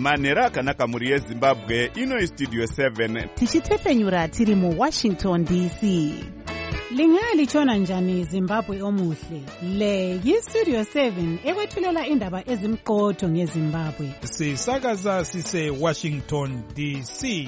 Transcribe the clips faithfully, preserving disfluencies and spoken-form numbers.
manhero akanaka mhuri yezimbabwe. Ino studio seven tichitefenyura tiri muwashington D C. Lingalitshona njani Zimbabwe omuhle? Le yi-Studio seven ekwethulela indaba ezimqotho ngeZimbabwe. Sisakaza sise Washington D C.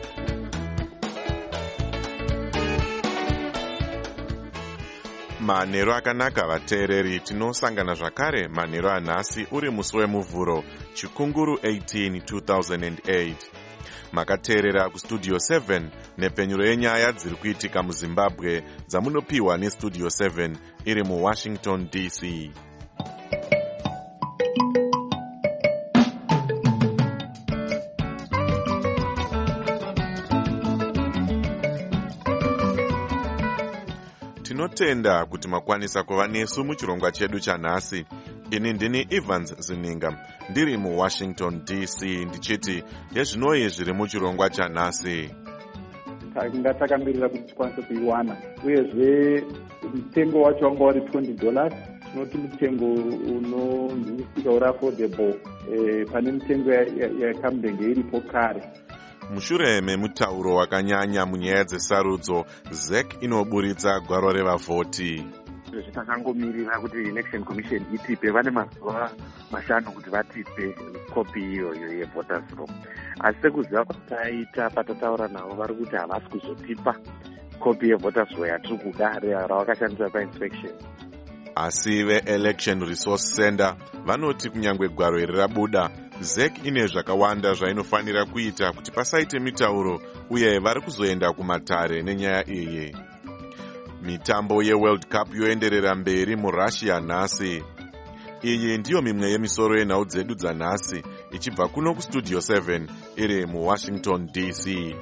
Manhero akanaka vateereri, tinosangana zvakare manhero anhasi uri musi wemuvhuro chikunguru eighteen two thousand eight. Makateerera kustudio seven nepfenyuro yenyaya dziri kuitika muZimbabwe dzamunopiwa nestudio seven iri muWashington D C. Tinotenda kuti makwanisa kuva nesu muchirongwa chedu chanhasi. Ini ndini Evans Zininga, ndiri muWashington D C, ndichiti yezvinoye zviri muchirongwa chanhasi. Tanga takamirira kuti tikwanise kuiwana, uyezve mutengo wacho wanga wari twenty dollars. Tinoti mutengo unonzwisika uri affordable eh, pane mutengo yakamudenge iripo kare. Mushure memutauro wakanyanya munyaya dzesarudzo, Z E C inoburitsa gwaro revavhoti. Zvitangomirira kuti election commission itipe, vane mazuva mashanu kuti vatipe kopi iyoyo yevoters roll. Asi sekuziva kwataita patataura navo vari kuti havasi kuzotipa kopi yevoters roll yatiri kuda ravakashandisa painspection. Asi ve-Election Resource Center vanoti kunyangwe gwaro iri rabuda, Z E C ine zvakawanda zvainofanira kuita kuti pasaite mitauro, uye vari kuzoenda kumatare nenyaya iyi. Mitambo yeWorld Cup yoenderera mberi muRussia nhasi. Iyi ndiyo mimwe yemisoro yenhau dzedu dzanhasi, ichibva kuno kustudio seven iri muWashington D C.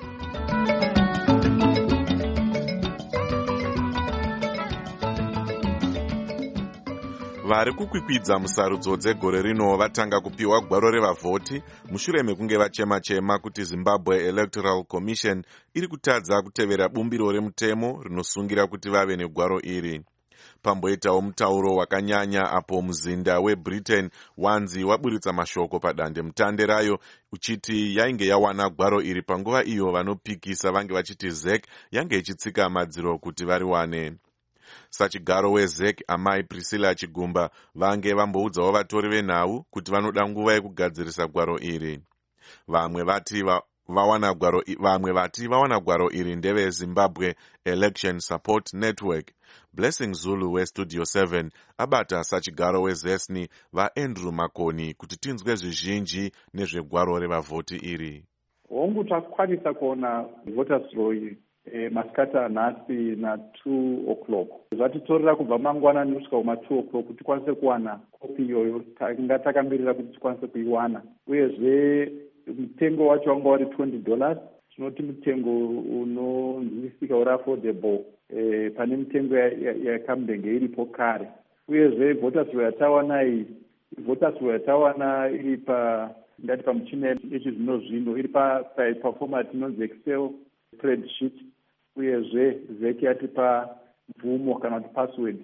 Vari kukwikwidza musarudzo dzegore rino vatanga kupiwa gwaro revavhoti mushure mekunge vachema-chema kuti Zimbabwe Electoral Commission iri kutadza kutevera bumbiro remutemo rinosungira kuti vave negwaro iri. Pamboitawo mutauro wakanyanya apo muzinda weBritain wanzi waburitsa mashoko padande mutande rayo uchiti yainge yawana gwaro iri panguva iyo vanopikisa vange vachiti Z E C yange ichitsika madziro kuti variwane. Sachigaro weZ E C amai Priscilla Chigumba vange vamboudzawo vatori venhau kuti vanoda nguva yekugadzirisa gwaro iri. Vamwe vati va, vawana gwaro vamwe vati vawana gwaro iri ndeve Zimbabwe Election Support Network. Blessing Zulu weStudio seven abata sachigaro weZesni vaAndrew Makoni kuti tinzwe zvizhinji nezvegwaro revavhoti iri. Hongu takwanisa kuona voters roll E, masikata nhasi na two o'clock. Zvatitorera kubva mangwanani kusvika kuma two o'clock kuti tikwanise kuwana kopi iyoyo. Tanga takamirira kuti tikwanise kuiwana, uyezve mutengo wacho wanga wari twenty dollars. Tinoti mutengo unonzwisika uri affordable e, pane mutengo yakamudenge iripo kare. Uyezve voters roll yatawana iyi, voters roll yatawana iri pa ndati pamuchina yechizvino zvino, iri pa format inonzi Excel spreadsheet. Uyezve Z E C yatipa mvumo kana kuti password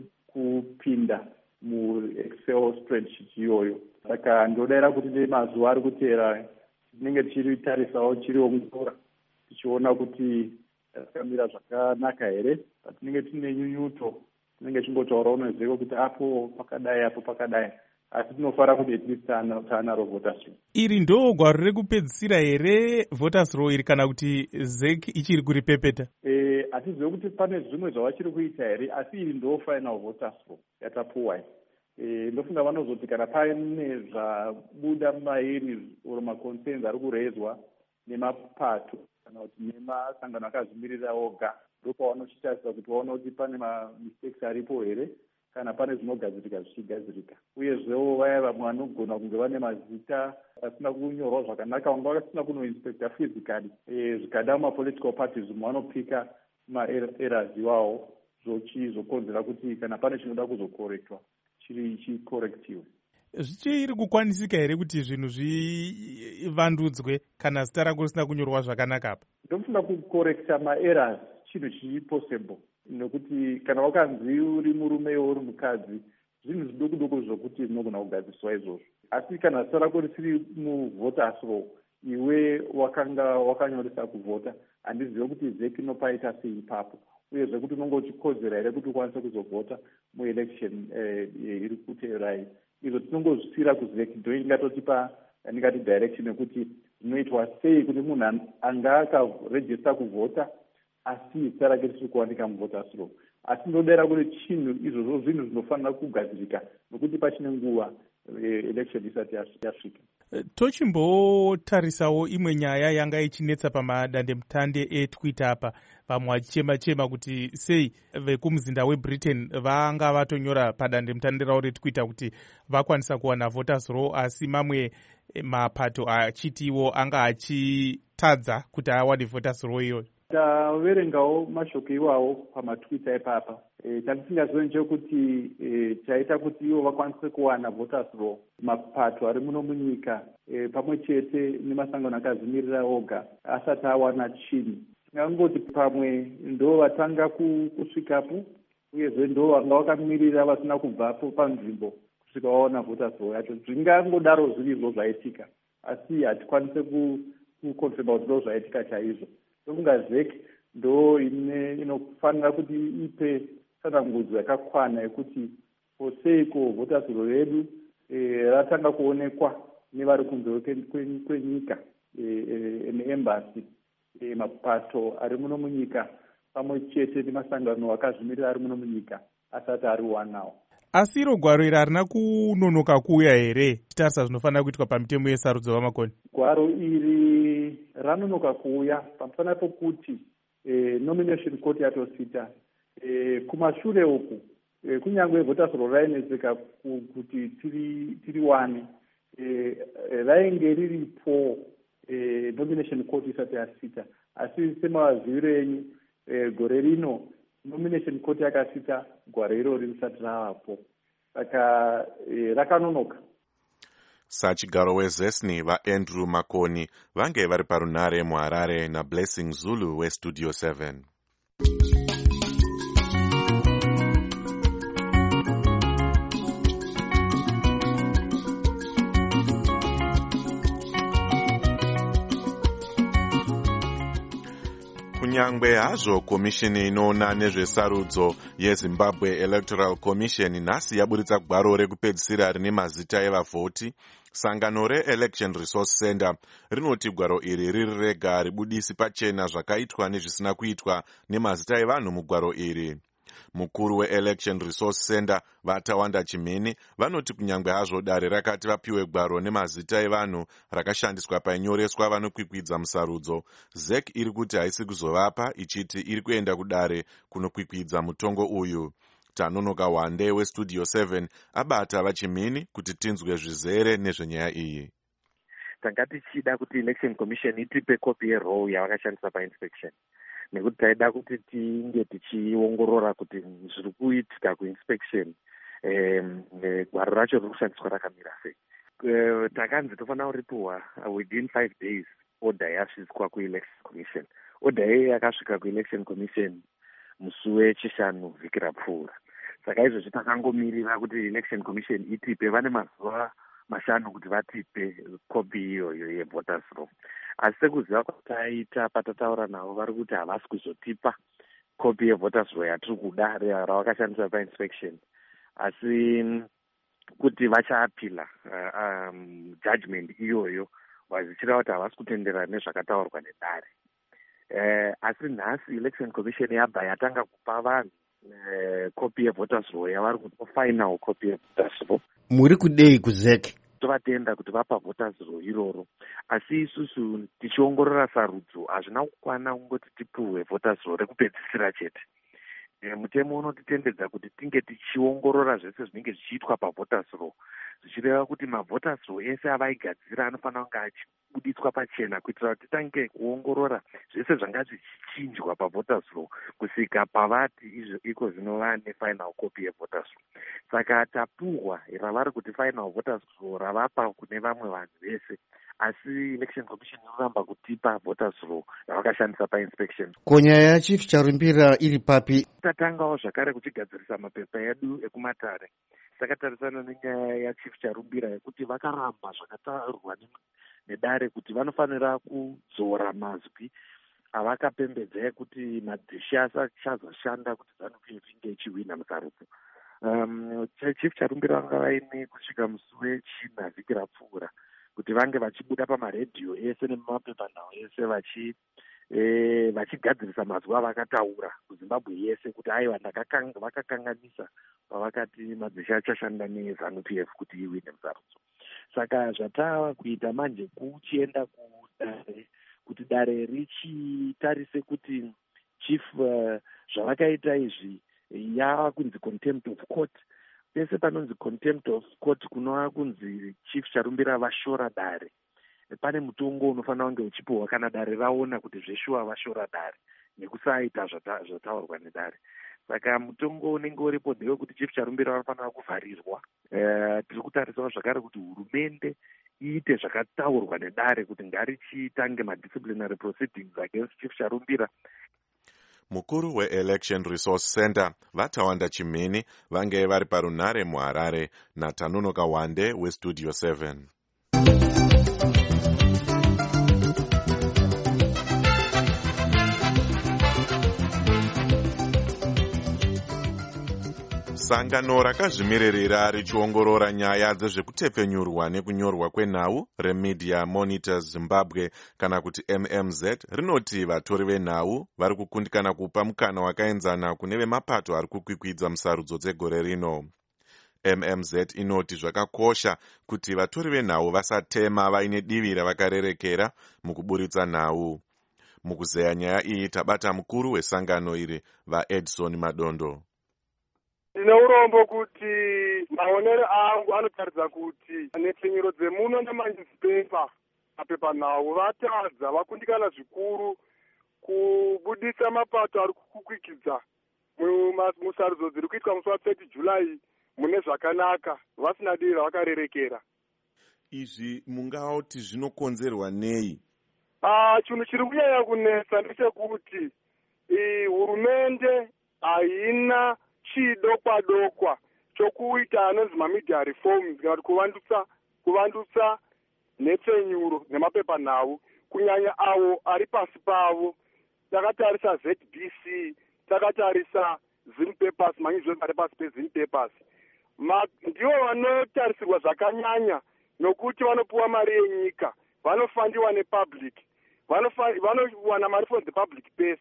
yekupinda muExcel spreadsheet iyoyo. Saka ndodera kuti nemazuva ari kuteera tinenge tichitarisawo chiriongora tichiona kuti takamira zvakanaka here. Patinenge tine nyunyuto tinenge chingotaurawo neZ E C kuti apo pakadai apo pakadai, asi tinofara kuti at least taanaro voters roll. Iri ndo gwaro rekupedzisira here voters roll iri kana kuti Z E C ichiri kuripepeta? Eh, hatizivi kuti pane zvimwe zvavachiri kuita here, asi iri ndo final voters roll yatapuwa. Eh, ndofunga vanozoti kana pane zvabuda mumairi oro maconcerns ari kurezwa nemapato kana kuti nemasangano akazvimirira oga, ndopavanochitarisa kuti vaona kuti pane mamistakes aripo here kana pane zvinogadzirika zvichigadzirika. Uyezvewo vaya vamwe vanogona kunge vane mazita asina kunyorwa zvakanaka, vanga vasina kunoinspecta physically, e, zvikada mumapolitical parties vamwe vanopika maerrors iwawo zvochizokonzera kuti kana pane chinoda kuzokorektwa chiri chikorektiwe. Zvichiri kukwanisika here kuti zvinhu zvivandudzwe kana zita rako risina kunyorwa zvakanaka apa? Ndofunga kukorekta maerrors chinhu chiri possible, nekuti kana wakanzi uri murume uri mukadzi, zvinhu zviduku duku zvokuti zvinogona kugadziriswa izvozvo. asi kana zita rako risiri muvoters roll iwe wakanga wakanyoresa kuvhota, handizive kuti zeki inopaita sei ipapo, uyezve kuti unonge uchikodzera here kuti ukwanise kuzovhota muelection iri kuteerayi. Izvo tinongozvisiyira kuzeki, ndo ingatotipa ndingati direction yekuti zvinoitwa sei kuti munhu anga akarejista kuvhota asi zita rake risiri kuwanika muvoters roll. Asi ndodera kuti chinhu izvozvo zvinhu zvinofanira kugadzirika nokuti pachine nguva election isati yasvika. Tochimbotarisawo imwe nyaya yanga ichinetsa pamadandemutande eTwitter apa, vamwe vachichema-chema kuti sei vekumuzinda weBritain vanga vatonyora padandemutande ravo reTwitter kuti vakwanisa kuwana voters roll, asi mamwe mapato achitiwo anga achitadza kuti awane voters roll iyoyo. Taverengawo mashoko iwawo pamatwitter ipapa. E, tatisingazoni chekuti e, chaita kuti ivo vakwanise kuwana voters roll mapato ari muno munyika e, pamwe chete nemasangano akadzimirira oga asati awana chinhu. Ngangoti pamwe ndo vatanga kusvikapo, uyezve ndo vanga vakamirira vasina kubvapo panzvimbo kusvika vaona voters roll yacho. Zvingangodaro zvirizvo zvaitika, asi hatikwanise kukonfirma kuti ndo zvaitika chaizvo. Sokungazeki ndo ine inofanira kuti ipe tsanangudzo yakakwana yekuti poseiko voters roll yedu e, ratanga kuonekwa nevari kunze kwenyika neembassy e, e, mapato ari muno munyika pamwe chete nemasangano akazvimirira ari muno munyika asati ari wanawo. Asi iro gwaro iri harina kunonoka kuuya here titarisa zvinofanira kuitwa pamitemo yesarudzo vamakoni? Gwaro iri ranonoka kuuya pamusana pokuti e, nomination court yatosita e, kumashure uku e, kunyange voters roll rainetseka kuti tiri tiri wane e, rainge riripo e, nomination court isati yasita, asi semavaziviro enyu e, gore rino nomination court yakasita gwaro irori risati ravapo, saka e, rakanonoka. Sachigaro weZesni vaAndrew Makoni vange vari parunare muHarare naBlessing Zulu weStudio seven. Kunyangwe hazvo komishini inoona nezvesarudzo yeZimbabwe Electoral Commission nhasi yaburitsa gwaro rekupedzisira rine mazita evavhoti, sangano reElection Resource Center rinoti gwaro iri riri rega ribudisi pachena zvakaitwa nezvisina kuitwa nemazita evanhu mugwaro iri. Mukuru weElection Resource Center Vatawanda Chimene vanoti kunyangwe hazvo dare rakati vapiwe gwaro nemazita evanhu rakashandiswa painyoreswa vanokwikwidza musarudzo, Z E C iri kuti haisi kuzovapa, ichiti iri kuenda kudare kunokwikwidza mutongo uyu. Tanonoka Wande weStudio seven abata vaChimene kuti tinzwe zvizere nezvenyaya iyi. Tanga tichida kuti Election Commission itipe kopi yeroll yavakashandisa painspection, nekuti taida kuti tinge tichiongorora kuti zviri kuitika kuinspection gwaro racho riri kushandiswa rakamira sei. Takanzi tofanira kuripuwa within five days order yasvitswa kuElection Commission. Order iyi yakasvika kuElection Commission musi wechishanu vhiki rapfuura. Saka izvozvi takangomirira kuti Election Commission itipe, vane mazuva mashanu kuti vatipe kopi iyoyo yevoters roll. Asi sekuziva kwataita patataura navo vari kuti havasi kuzotipa kopi yevoters roll yatiri kuda ravakashandisa painspection, asi kuti vachaapila uh, um, judgment iyoyo vazichira kuti havasi kutenderana nezvakataurwa nedare. Uh, asi nhasi Election Commission yabva yatanga kupa vanhu uh, kopi yevoters roll yavari kuti final kopi yevoters roll. Muri kudei kuZ E C? Tovatenda kuti vapa voters roll iroro, asi isusu tichiongorora sarudzo hazvina kukwana kungoti tipuhwe voters roll rekupedzisira chete. E, mutemo unotitendedza kuti tinge tichiongorora zvese zvinenge zvichiitwa pavoters roll, zvichireva kuti mavoters roll ese avaigadzira anofanira kunge achibuditswa pachena kuitira kuti titange kuongorora zvese zvanga zvichichinjwa pavoters roll kusvika pavati izvo iko zvinova nefinal copy yevoters roll. Saka tapuhwa ravari kuti final voters roll ravapa kune vamwe vanhu vese, asi Election Commission inoramba kutipa voters roll ravakashandisa painspection. Ko nyaya yaChief Charumbira iri papi? Tatangawo zvakare kuchigadzirisa mapepa edu ekumatare. takatarisana nenyaya yachief Charumbira yekuti vakaramba zvakataurwa nedare kuti vanofanira kudzora mazwi avakapembedza ekuti madhishi asachazoshanda kuti ZANU-P F inge ichihwina musarudzo. Um, chief Charumbira vanga vaine kusvika musi wechina vhiki rapfuura kuti vange vachibuda pamaredhiyo ese nemapepanhau ese vachi eh, vachigadzirisa mazwi avakataura kuZimbabwe yese kuti aiwa vakakanganisa pavakati madzishe achashanda neZANU-P F kuti iwine musarudzo. Saka zvatava kuita manje kuchienda kudare kuti dare richitarise kuti chief uh, zvavakaita izvi yava kunzi contempt of court. Pese panonzi contempt of court kunova kunzi chief Charumbira vashora dare. Pane mutongo unofanira kunge uchipiwa kana dare raona kuti zveshuwa vashora dare nekusaita zvataurwa nedare. Saka mutongo unenge uripo ndewekuti chief Charumbira vanofanira kuvharirwa. Uh, tiri kutarisawo zvakare kuti hurumende iite zvakataurwa nedare kuti ngarichitange madisciplinary proceedings against chief Charumbira. Mukuru weElection Resource Center Vatawanda Chimini vange vari parunhare muHarare naTanunoka Wande weStudio seven. Sangano rakazvimiririra richiongorora nyaya dzezvekutepfenyurwa nekunyorwa kwenhau reMedia Monitors Zimbabwe kana kuti M M Z rinoti vatori venhau vari kukundikana kupa mukana wakaenzana kune vemapato ari kukwikwidza musarudzo dzegore rino. M M Z inoti zvakakosha kuti vatori venhau vasatema vaine divi ravakarerekera mukuburitsa nhau. Mukuzeya nyaya iyi tabata mukuru wesangano iri vaEdson Madondo. Ndine urombo kuti maonero angu anotaridza kuti nepfenyuro dzemuno nemanewspaper mapepanhau vatadza vakundikana zvikuru kubudisa mapato ari kukwikidza musarudzo dziri kuitwa musi wa-thirty July mune zvakanaka vasina divi ravakarerekera. Izvi mungauti zvinokonzerwa nei? Ah, chinhu chiri kunyanya kunetsa ndechekuti hurumende haina chidokwa dokwa chokuita anonzi mamedia reforms kana kuvandutsa kuvandutsa nhepfenyuro nemapepanhau kunyanya avo ari pasi pavo. Takatarisa Z B C, takatarisa Zim Papers, manizvose ari pasi peZim Papers, ndivo vanotarisirwa zvakanyanya nokuti vanopuwa mari yenyika, vanofandiwa nepublic, vanowana mari from the public purse.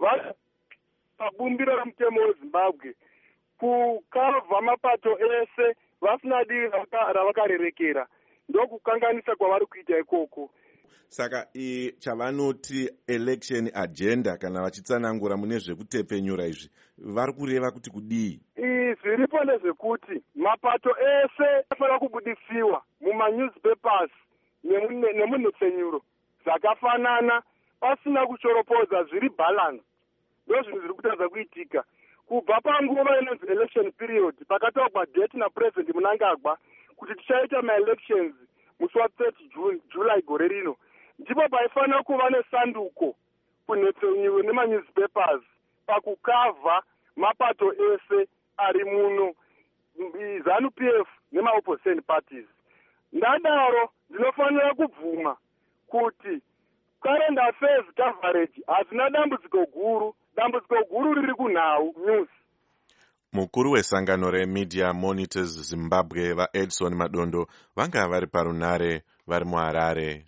Pabumbiro remutemo weZimbabwe kukavha mapato ese vasina divi ravakarerekera ndokukanganisa kwavari kuita ikoko. Saka i chavanoti election agenda kana vachitsanangura mune zvekutepfenyura izvi vari kureva kuti kudii? Zviripo ndezvekuti mapato ese anofanira kubudisiwa mumanewspapers nemunhepfenyuro zvakafanana pasina kuchoropodza, zviri balance. Ndo zvinhu zviri kutadza kuitika kubva panguva inonzi election period pakataurwa date napresident Mnangagwa kuti tichaita maelections musi wa-thirty July gore rino, ndipo paifanira kuva nesanduko kunhepfenyuro nemanewspapers pakukavha mapato ese ari muno ZANU-P F nemaopposition parties. Ndadaro ndinofanira kubvuma kuti current affairs coverage hazina dambudziko guru, dambudziko guru riri kunhau news. Mukuru wesangano reMedia Monitors Zimbabwe vaEdson Madondo vanga vari parunhare vari muHarare.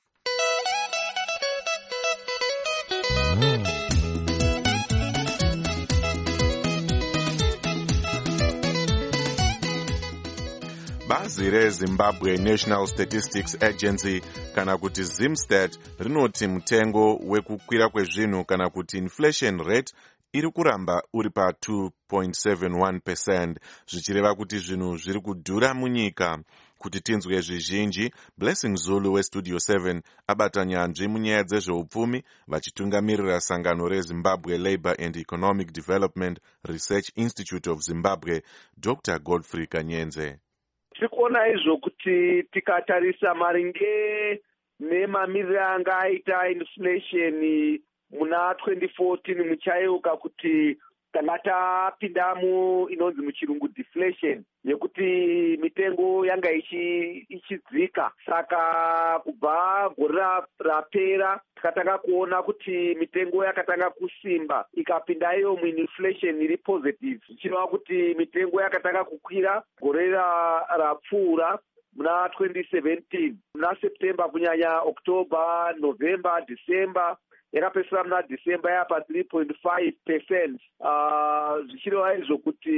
Bazi reZimbabwe National Statistics Agency kana kuti Zimstat rinoti mutengo wekukwira kwezvinhu kana kuti inflation rate iri kuramba uri pa two point seven one percent, zvichireva kuti zvinhu zviri kudhura munyika. Kuti tinzwe zvizhinji, Blessing Zulu weStudio seven abata nyanzvi munyaya dzezveupfumi vachitungamirira sangano reZimbabwe Labour and Economic Development Research Institute of Zimbabwe, Doctor Godfrey Kanyenze. Tirikuona izvo kuti tikatarisa maringe nemamiriro anga aita inflation muna twenty fourteen muchayeuka kuti tanga tapinda mu inonzi muchirungu deflation yekuti mitengo yanga ichidzika. Saka kubva gore rapera takatanga kuona kuti mitengo yakatanga kusimba ikapinda iyo muinflation iri positive, zvichireva kuti mitengo yakatanga kukwira gore rapfuura muna twenty seventeen, muna September kunyanya October, November, December, yakapesera muna December yapa three point five percent. Uh, zvichireva izvo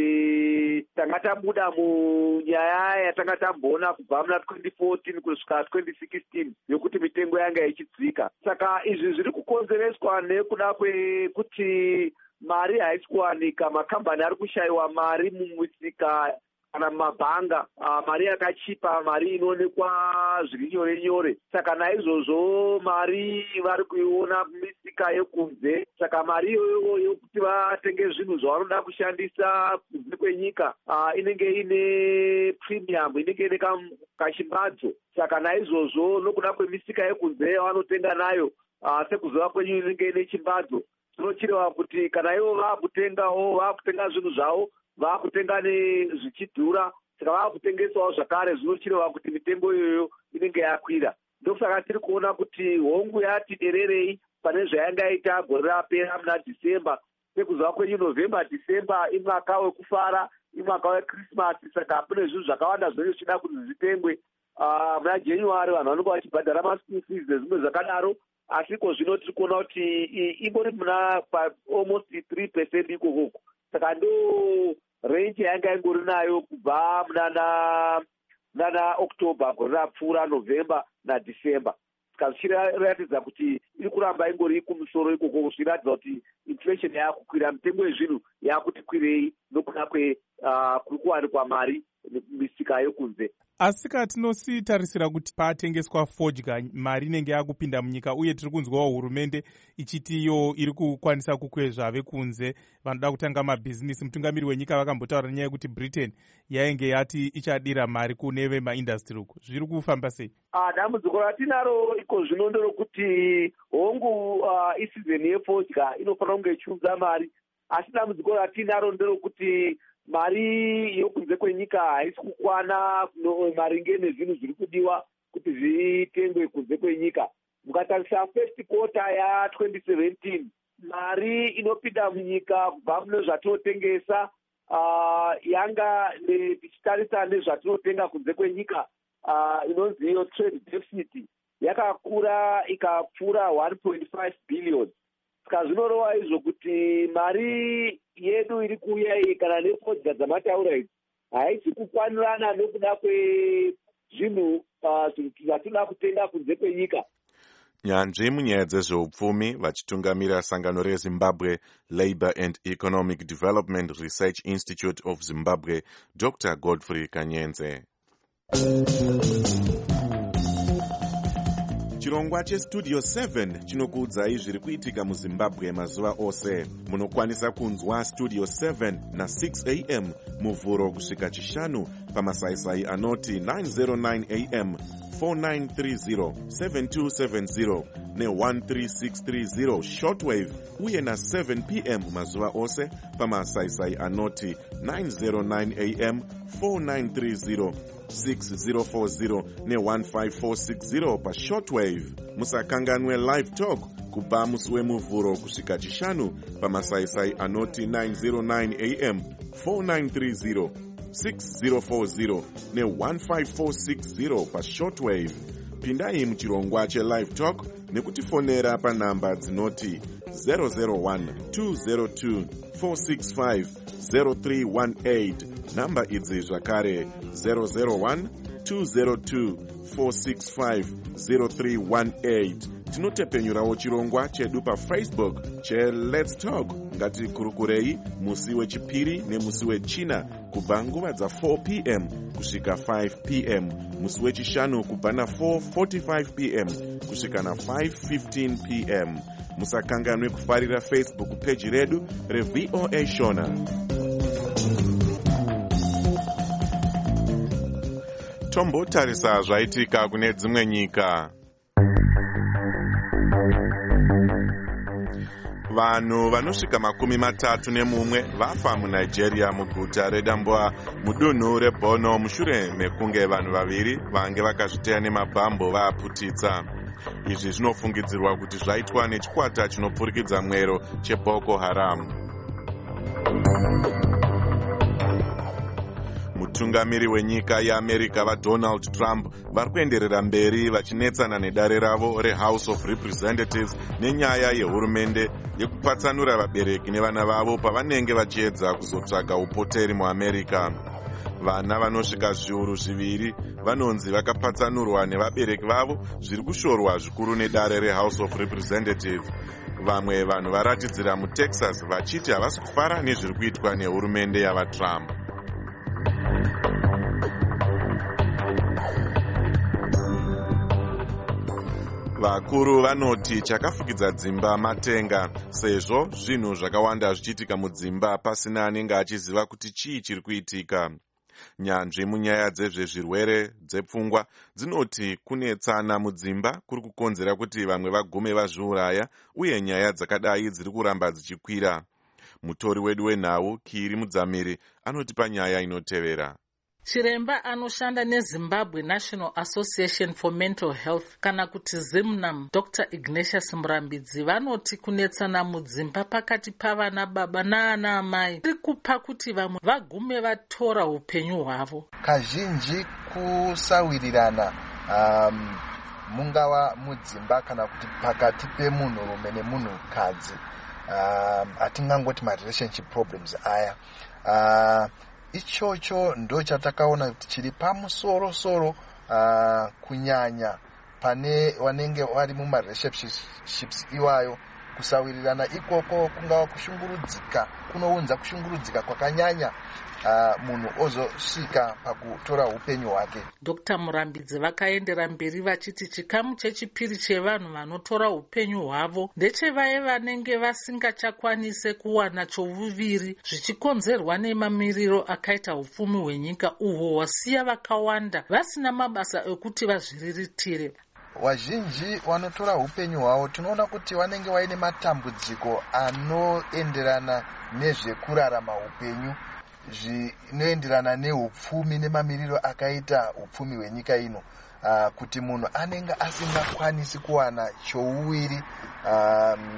kuti tanga tabuda munyaya yatanga tamboona kubva muna twenty fourteen kusvika twenty sixteen yokuti mitengo yanga ichidzika. Saka izvi zviri kukonzereswa nekuda kwekuti mari haisi kuwanika, makambani ari kushayiwa mari mumisika kana mumabhanga, uh, mari yakachipa, mari inoonekwa zviri nyore nyore. Saka naizvozvo mari vari kuiona mumisika yekunze. Saka mari iyoyo yokuti vatenge zvinhu zvavanoda kushandisa kunze kwenyika uh, inenge ine premium, inenge ine kachimbadzo. Saka naizvozvo nokuda kwemisika yekunze vanotenga nayo uh, sekuziva kwenyu inenge ine chimbadzo, tinochireva kuti kana ivo vaakutengawo vaakutenga zvinhu zvavo vaakutenga zvichidhura, saka vaakutengesawo zvakare, zvinochireva kuti mitengo iyoyo inenge yakwira. Ndosaka tiri kuona kuti hongu yati dererei pane zvayanga ita gore rapera muna December. Sekuziva kwenyu November, December imwaka wekufara, imwaka weChristmas, saka pane zvinhu zvakawanda zvinenge zvichida kuti zvitengwe. Uh, muna January vanhu vanenge vachibhadhara maschool fees nezvimwe zvakadaro, asi ko zvino tiri kuona kuti ingori muna almost three percent ikokoko. Saka ndo range yanga ingori nayo kubva munana munana October gore rapfuura, November na December. Saka zvichiratidza kuti iri kuramba ingori kumusoro ikoko, zvichiratidza kuti inflation yakukwira, mitengo yezvinhu yakuti kwirei nokuda kwe uh, kuri kuwanikwa mari misika yokunze. Asi katinositarisira kuti patengeswa fodya mari inenge yakupinda munyika, uye tiri kunzwawo hurumende ichiti iyo iri kukwanisa kukwezva vekunze vanoda kutanga mabhizinisi. Mutungamiri wenyika vakambotaura nyaya yekuti Britain yainge yati ichadira mari kune vemaindastry uko. Zviri kufamba sei? Ah, dambudziko ratinaro iko zvino nderokuti hongu uh, isizeni yefodya inofanira kunge ichiudza mari, asi dambudziko ratinaro nderokuti mari yokunze kwenyika haisi kukwana maringe nezvinhu zviri kudiwa kuti zvitengwe kunze kwenyika. Mukatarisa first quarter ya twenty seventeen, mari inopinda munyika kubva mune zvatinotengesa uh, yanga tichitarisa nezvatinotenga kunze kwenyika uh, inonzi iyo trade deficit yakakura ikapfuura one point five billion. Saka zvinorova izvo kuti mari yedu iri kuuya iyi kana nefodya dzamataura idzi haisi kukwanirana nokuda kwezvinhu zvatinoda kutenga kunze kwenyika. Nyanzvi munyaya dzezveupfumi vachitungamira sangano reZimbabwe Labour and Economic Development Research Institute of Zimbabwe, Doctor Godfrey Kanyenze. Chirongwa chestudio seven chinokuudzai zviri kuitika muZimbabwe mazuva ose. Munokwanisa kunzwa studio seven na six a m muvhuro kusvika chishanu pamasaisai anoti nine oh nine a m, four nine three zero, seven two seven zero ne one three six three zero shortwave, uye na seven p m mazuva ose pamasaisai anoti nine oh nine a m, four nine three zero, six zero four zero ne one five four six zero pa shortwave. Musakanganwe live talk kubva musi wemuvhuro kusvika chishanu pamasaisai anoti nine oh nine a m, four nine three zero, six zero four zero ne one five four six zero pa shortwave. Pindai muchirongwa chelive talk nekutifonera panhamba dzinoti zero zero one, two zero two, four six five, zero three one eight. Namba idzi zvakare zero zero one, two zero two, four six five, zero three one eight. Tinotepenyurawo chirongwa chedu paFacebook che Let's Talk. Ngatikurukurei musi wechipiri nemusi wechina kubva nguva dza four p m kusvika five p m, musi wechishanu kubva na four forty-five p m kusvika na five fifteen p m. Musakanganwe kufarira Facebook page redu reV O A Shona. Tombotarisa zvaitika kune dzimwe nyika. vanhu vanosvika makumi matatu nemumwe vafa munigeria muguta redambwa mudunhu reborno mushure mekunge vanhu vaviri vange vakazviteya nemabhambo vaaputitsa. Izvi zvinofungidzirwa kuti zvaitwa nechikwata chinopfurikidza mwero cheboko haram. Mutungamiri wenyika yeAmerica vaDonald Trump vari kuenderera mberi vachinetsana nedare ravo reHouse of Representatives nenyaya yehurumende yekupatsanura vabereki nevana vavo pavanenge vachiedza kuzotsvaga upoteri muAmerica. Vana vanosvika zviuru zviviri vanonzi vakapatsanurwa nevabereki vavo zviri kushorwa zvikuru nedare reHouse of Representatives. Vamwe vanhu varatidzira muTexas vachiti havasi kufara nezviri kuitwa nehurumende yavaTrump. Vakuru vanoti chakafukidza dzimba matenga, sezvo zvinhu zvakawanda zvichiitika mudzimba pasina anenge achiziva kuti chii chiri kuitika. Nyanzvi munyaya dzezvezvirwere dzepfungwa dzinoti kunetsana mudzimba kuri kukonzera kuti vamwe vagume vazviuraya, uye nyaya dzakadai dziri kuramba dzichikwira. Mutori wedu wenhau Kiri Mudzamiri anotipa nyaya inotevera. Chiremba anoshanda neZimbabwe National Association for Mental Health kana kuti ZIMNAM, Doctor Ignatius Murambidzi vanoti kunetsana mudzimba pakati pavana baba naana amai iri kupa kuti vamwe vagume vatora upenyu hwavo. Kazhinji kusawirirana um, mungava mudzimba kana kuti pakati pemunhurume nemunhukadzi, um, atingangoti marelationship problems aya. Uh, Ichocho ndo chatakaona kuti chiri pamusoro soro uh, kunyanya pane wanenge vari muma relationships iwayo. Kusawirirana ikoko kungava kushungurudzika, kunounza kushungurudzika kwakanyanya uh, munhu ozosvika pakutora upenyu hwake. Doctor Murambidzi vakaendera mberi vachiti chikamu chechipiri chevanhu vanotora upenyu hwavo ndechevaya vanenge vasingachakwanise kuwana chouviri, zvichikonzerwa nemamiriro akaita upfumi hwenyika uhwo hwasiya vakawanda vasina mabasa ekuti vazviriritire. Wazhinji wanotora upenyu hwavo tinoona kuti vanenge vaine matambudziko anoenderana nezvekurarama upenyu, zvinoenderana neupfumi nemamiriro akaita upfumi hwenyika ino. Uh, kuti munhu anenge asingakwanisi kuwana chouwiri, um,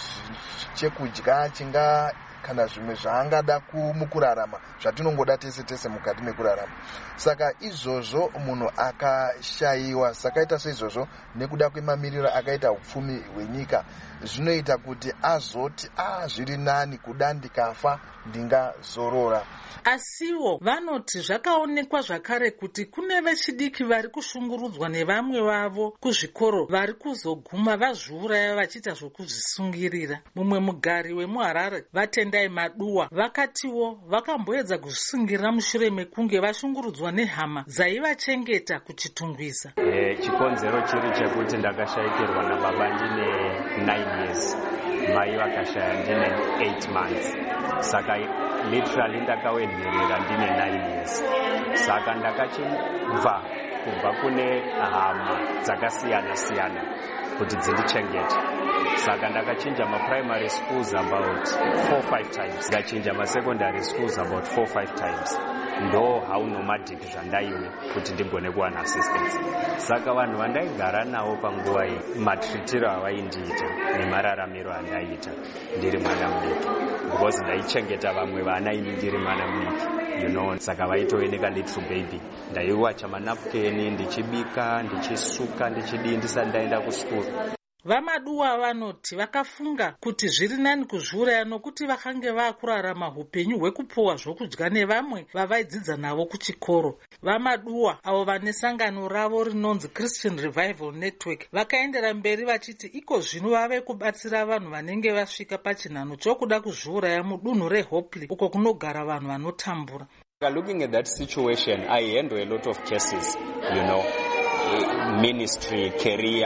chekudya chinga kana zvimwe zvaangada kumukurarama zvatinongoda tese tese mukati mekurarama. Saka izvozvo munhu akashayiwa, sakaita seizvozvo nekuda kwemamiriro akaita upfumi hwenyika, zvinoita kuti azoti ah zviri nani kuda ndikafa ndingazorora. Asiwo vanoti zvakaonekwa zvakare kuti kune vechidiki vari kushungurudzwa nevamwe vavo kuzvikoro vari kuzoguma vazviuraya vachiita zvokuzvisungirira. Mumwe mugari wemuHarare Vatendai Maduwa vakatiwo vakamboedza kuzvisungirira mushure mekunge vashungurudzwa nehama dzaivachengeta kuchitungwiza. E, chikonzero chiri chekuti ndakashayikirwa nababa ndine nine years, mai vakashaya ndine eight months. Saka literally ndakawenherera ndine nine years. Saka ndakachibva kubva kune hama dzakasiyana siyana kuti dzindichengete. Saka ndakachinja maprimary schools about four five times, ndakachinja masecondary schools about four five times. Ndo how nomadic zvandaiwe kuti ndigone kuwana assistance. Saka vanhu vandaigara navo panguva iyi matritiro avaindiita nemararamiro andaiita ndiri mwana mudiki, because ndaichengeta vamwe vana ini ndiri mwana mudiki, you know. Saka vaitooneka little baby, ndaiwacha manapukeni, ndichibika, ndichisuka, ndichidii ndisati ndaenda kuskuru. Vamaduwa vanoti vakafunga kuti zviri nani kuzviuraya nokuti vakange vakurarama upenyu hwekupuwa zvokudya nevamwe vavaidzidza navo kuchikoro. Vamaduwa avo vane sangano ravo rinonzi Christian Revival Network vakaendera mberi vachiti iko zvino vave kubatsira vanhu vanenge vasvika pachinhano chokuda kuzviuraya mudunhu reHopley uko kunogara vanhu vanotambura. Looking at that situation, I handle a lot of cases, you know, ministry, career,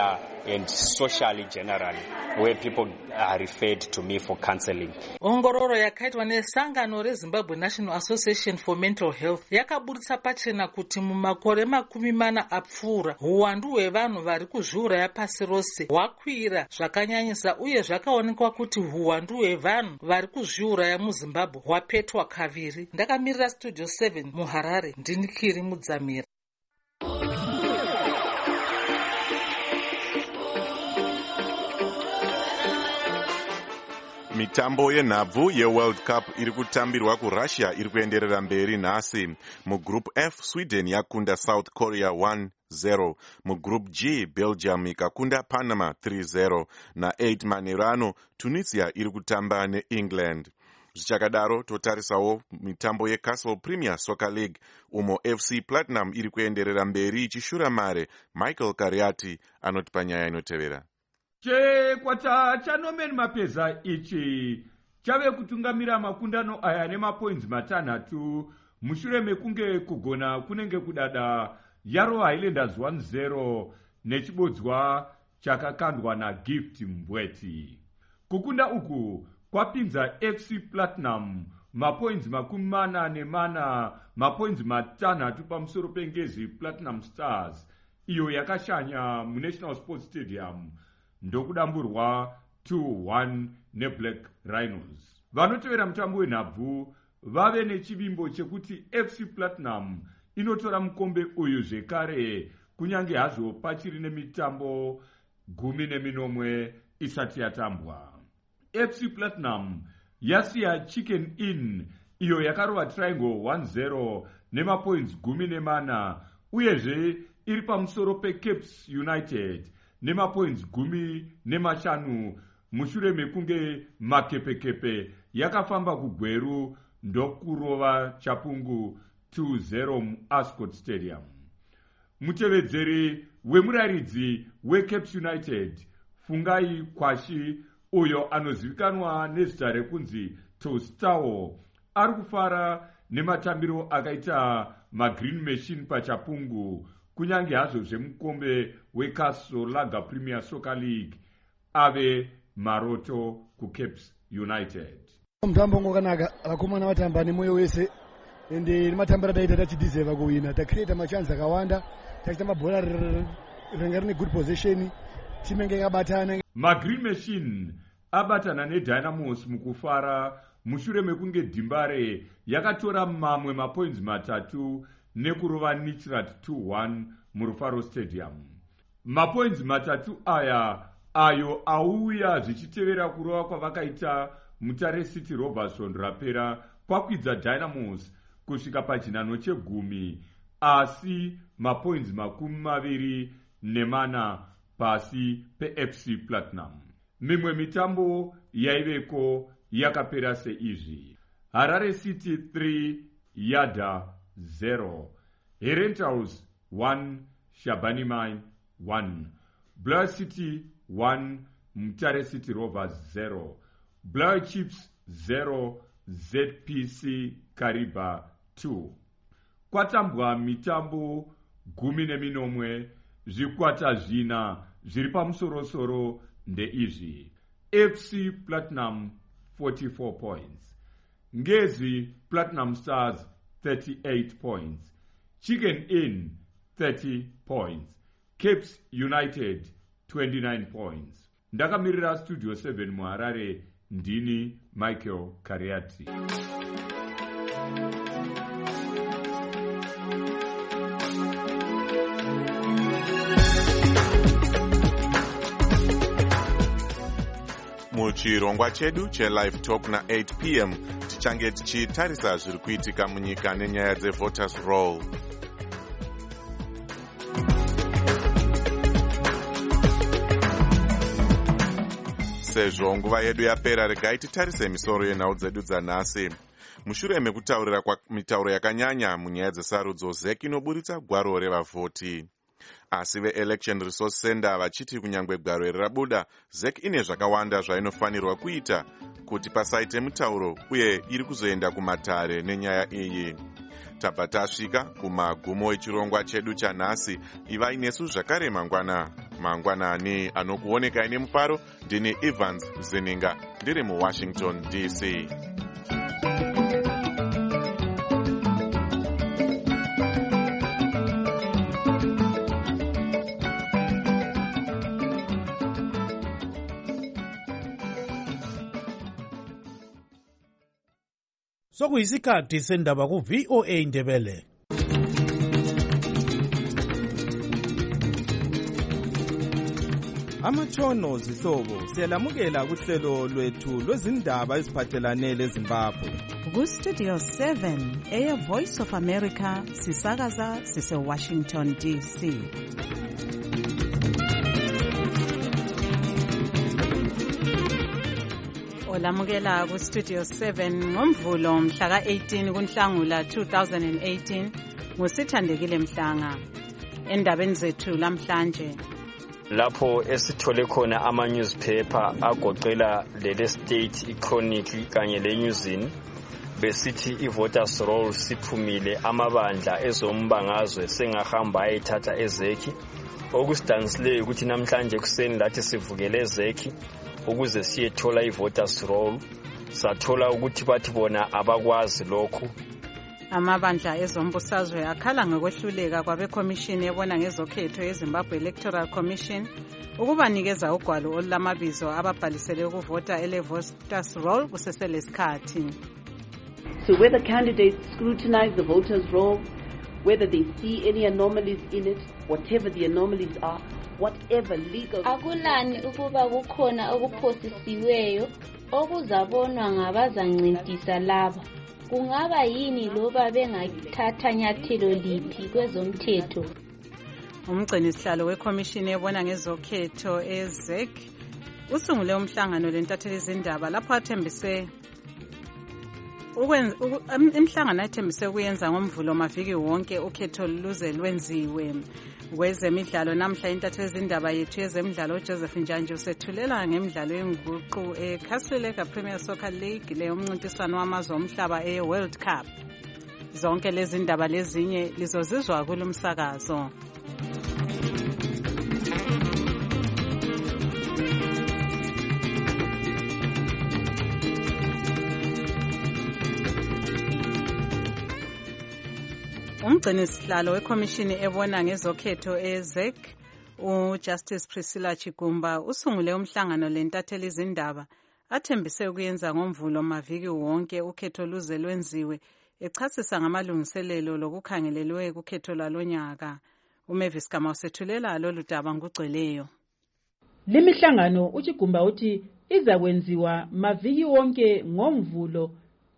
and socially generally, where people are referred to me for counseling. Ongororo yakaitwa nesangano reZimbabwe National Association for Mental Health yakaburitsa pachena kuti mumakore makumi mana apfuura huwandu hwevanhu vari kuzviuraya pasi rose hwakwira zvakanyanyisa, uye zvakaonekwa kuti huwandu hwevanhu vari kuzviuraya muZimbabwe hwapetwa kaviri. Ndakamirira Studio seven muHarare, ndini Kiri Mudzamira. Mitambo yenhabvu yeWorld Cup iri kutambirwa kuRussia iri kuenderera mberi nhasi. Mugroup F, Sweden yakunda South Korea one zero. Mugroup G, Belgium ikakunda Panama three zero. Na eight manheru ano Tunisia iri kutamba neEngland. Zvichakadaro totarisawo mitambo yeCastle Premier Soccer League umo F C Platinum iri kuenderera mberi ichishura mare. Michael Kariati anotipa nyaya inotevera. Chekwata cha Norman Mapeza ichi chave kutungamira makundano aya nemapoints matanhatu mushure mekunge kugona kunenge kudada Yarrow Highlanders one zero nechibodzwa chakakandwa naGift Mbweti. Kukunda uku kwapinza F C Platinum mapoints makumi mana nemana mapoints matanhatu pamusoro pengezi Platinum Stars iyo yakashanya muNational Sports Stadium ndokudamburwa two one neBlack Rhinos. Vanotevera mutambo wenhabvu vave nechivimbo chekuti F C Platinum inotora mukombe uyu zvekare kunyange hazvo pachiri nemitambo gumi neminomwe isati yatambwa. F C Platinum yasiya Chicken Inn iyo yakarova Triangle one zero nemapoints gumi nemana, uyezve iri pamusoro peCapes United nemapoints gumi nemashanu mushure mekunge makepekepe yakafamba kugweru ndokurova Chapungu two zero muAscot Stadium. Mutevedzeri wemuraridzi weCapes United Fungai Kwashi, uyo anozivikanwa nezita rekunzi Tostawo, ari kufara nematambiro akaita maGreen Machine paChapungu kunyange hazvo zvemukombe weCastle Lager Premier Soccer League ave maroto kuCapes United. Mutambo ngokanaka vakomana vatamba nemoyo wese ende nematambiro taita tachidizeva kuwina, takreta machanzi akawanda, tachitamba bhora ringa rine good position, timu inge yakabatana. maGreen Machine abatana neDynamos mukufara mushure mekunge Dimbare yakatora mamwe mapoints matatu nekurova Nichirat two one muRufaro Stadium. Mapoints matatu aya ayo auya zvichitevera kurova kwavakaita Mutare City Robertson rapera kwakwidza Dynamos kusvika pachinhano chegumi, asi mapoints makumi maviri nemana pasi peF C Platinum. Mimwe mitambo yaiveko yakapera seizvi: Harare City three Yada zero, Herentals one Shabani Mine one, Blair City one Mutare City Rovers zero, Blair Chiefs zero Z P C Kariba two. Kwatambwa mitambo gumi neminomwe, zvikwata zvina zviri pamusorosoro ndeizvi: F C Platinum forty-four points, Ngezi Platinum Stars thirty-eight points, Chicken Inn thirty points, Capes United twenty-nine points. Ndakamirira Studio seven muHarare, ndini Michael Kariati. Muchirongwa chedu cheLive Talk na eight p m tichange tichitarisa zviri kuitika munyika nenyaya dzevoters roll. Sezvo nguva yedu yapera, regai titarise misoro yenhau dzedu dzanhasi. Mushure mekutaurira kwa mitauro yakanyanya munyaya dzesarudzo, Z E C inoburitsa gwaro revavhoti. Asi veElection Resource Center vachiti kunyangwe gwaro rabuda, Z E C ine zvakawanda zvainofanirwa kuita kuti pasaite mutauro, uye iri kuzoenda kumatare nenyaya iyi. tabva tasvika kumagumo echirongwa chedu chanhasi. Ivai nesu zvakare mangwana mangwanani anokuonekai nemufaro. Ndini Evans Zininga ndiri muWashington D C. Sokuyisikhathi sendaba ku V O A Ndebele. Amatshono zihlobo siyalamukela kuhlelo lwethu lwezindaba eziphathelane leZimbabwe. Ku Studio seven eya Voice of America sisakaza sise Washington D C. Olamukela ku Studio seven ngomvulo mhla ka eighteen kuNhlangula two thousand eighteen ngusithandekile Mhlanga. Endabeni zethu lamhlanje lapho esithole khona ama newspaper agoqela lele State Chronicle kanye le Newsini besithi i-voters roll siphumile, amabandla ezombangazwe sengahamba ayithatha ezekhi. Okusidanisileyo ukuthi namhlanje kuseni lathi sivukele ezekhi ukuze siyethola i-voters roll, sathola ukuthi bathi bona abakwazi lokhu. Amabandla ezombusazwe akhala ngokwehluleka kwabekhomishini ebona ngezokhetho yeZimbabwe Electoral Commission ukubanikeza ugwalo olulamabizo ababhalisele ukuvota ele-voters roll kuseselesikhathi. So whether candidates scrutinize the voters roll, whether they see any anomalies in it, whatever the anomalies are, whatever legal... Akulani ukuba kukhona okuphosisiweyo okuzabonwa ngabazancintiswa laba. Kungaba yini loba bengathatha nyathelo liphi kwezomthetho. Umgcini sihlalo wekhomishini ebona ngezokhetho ezek usungule umhlangano lentatheli izindaba lapho athembise ukwenza imhlangano athembise kuyenza ngomvulo maviki wonke ukhetho luze lwenziwe. Kwezemidlalo namhla intatheli izindaba yethu yezemidlalo Joseph Njanje usethulela ngemidlalo yenguqu eCastlelake Premier Soccer League leyo umncintiswano wamazwe omhlaba eWorld Cup. Zonke lezi ndaba lezinye lizozizwa kulumsakazo. Umgcini sihlalo wekhomishini ebona ngezokhetho ezek uJustice Priscilla Chigumba usungule umhlangano lentatheli izindaba athembise ukuyenza ngomvulo maviki wonke ukhetho luze lwenziwe echasisa ngamalungiselelo lokukhangelelwe kukhetho lalonyaka. uMavis Kama usethulela lolu daba ngugcweleyo. Lemihlangano uChigumba uthi iza kwenziwa maviki wonke ngomvulo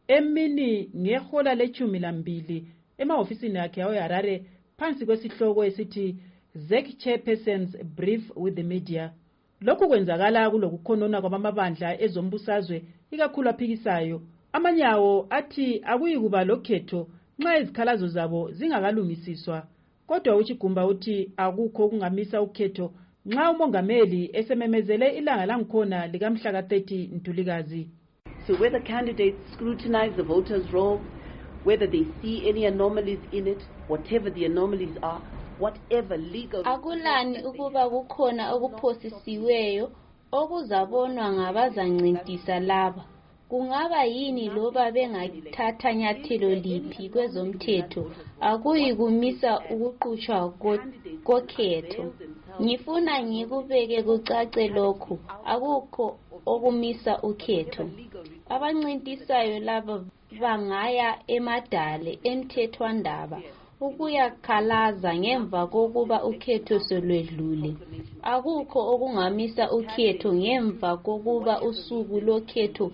emini ngehola lechumi lambili emahofisini akhe eHarare phansi kwesihloko esithi Z E C Chairperson's Brief with the Media. Lokhu kwenzakala kulokukhonona kwamabandla ezombusazwe ikakhulu aphikisayo. Amanyawo athi akuyikuba lokhetho nxa izikhalazo zabo zingakalungisiswa. Kodwa uChigumba uthi akukho okungamisa ukhetho nxa umongameli esememezele ilanga langikhona likamhla ka thirty Ntulikazi. So whether candidates scrutinize the voters roll, whether they see any anomalies in it, whatever the anomalies are, whatever legal... Akulani ukuba kukhona okuphosisiweyo okuzabonwa ngabazancintiswa laba. Kungaba yini loba bengathatha nyathelo liphi kwezomthetho akuyi kumisa ukuqhutshwa kokhetho. Ngifuna ngikubeke kucace lokhu akukho okumisa ukhetho. Abancintisayo laba bangaya emadale emthethwandaba ukuyakhalaza ngemva kokuba ukhetho solwedlule. Akukho okungamisa ukhetho ngemva kokuba usuku lokhetho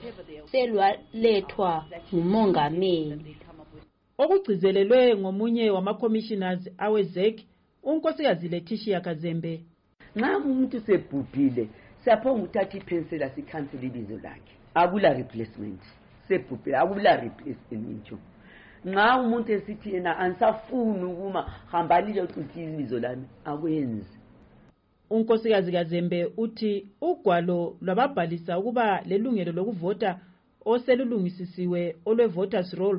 selwalethwa ngumongameli. Okugcizelelwe ngomunye wama-commissioners awezek unkosikazi Letitia Kazembe. Nxa umuntu sebhubhile siyaphonga ukuthatha ipensela sikhansele ibizo lakhe. Akula replacement. Sebhubhile akula replacement. Nxa umuntu esithi yena ansafuni ukuma hambalile ucuthi ibizo lami akwenzi. Unkosikazi Kazembe uthi ugwalo lwababhalisa ukuba lelungelo lokuvota oselulungisisiwe olwe voters roll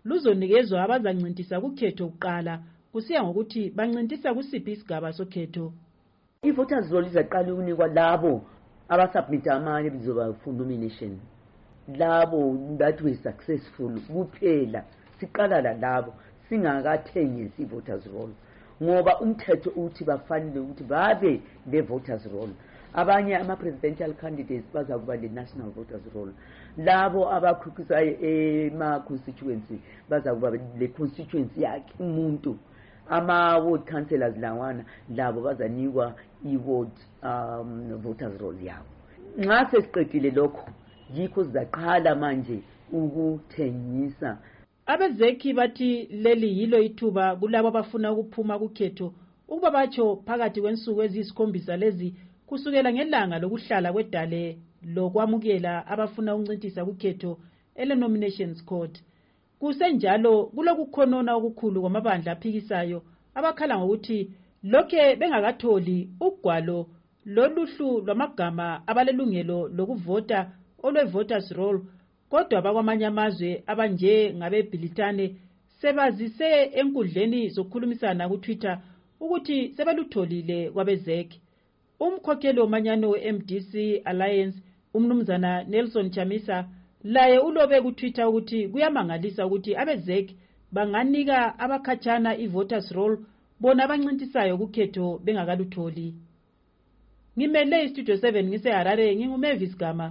luzonikezwa abazancintisa kukhetho kuqala kusiya ngokuthi bancintisa kusiphi isigaba sokhetho. I-voters roll izaqala ukunikwa labo abasubmit amabizo babo for nomination, labo that were successful kuphela. Siqala la labo singakathengisi i-voters roll ngoba umthetho uthi bafanele ukuthi babe le-voters roll. Abanye ama-presidential candidates bazakuba le-national voters roll, labo abakhukhisayo ema-constituency bazakuba le-constituency yakhe umuntu. Ama-ward councillors lawana labo bazanikwa i-ward um, voters roll yabo. Nxa sesiqedile lokho yikho sizaqala manje ukuthengisa. Abezeki bathi leli yilo ithuba kulabo abafuna ukuphuma kukhetho ukuba batsho phakathi kwensuku eziyisikhombisa lezi kusukela ngelanga lokuhlala kwedale lokwamukela abafuna ukuncintisa kukhetho ele-nominations court. Kusenjalo kulokukhonona okukhulu kwamabandla aphikisayo abakhala ngokuthi lokhe bengakatholi ugwalo loluhlu lwamagama abalelungelo lokuvota olwe-voters roll, kodwa bakwamanye amazwe abanje ngabeBhilitane sebazise enkundleni zokukhulumisana kuTwitter ukuthi sebelutholile kwabezeki. Umkhokheli womanyano we-M D C Alliance umnumzana Nelson Chamisa laye ulobe kuTwitter ukuthi kuyamangalisa ukuthi abezeki banganika abakhatshana i-voters roll bona abancintisayo kukhetho bengakalutholi. Ngimele iStudio seven ngiseHarare, nginguMavis Gama.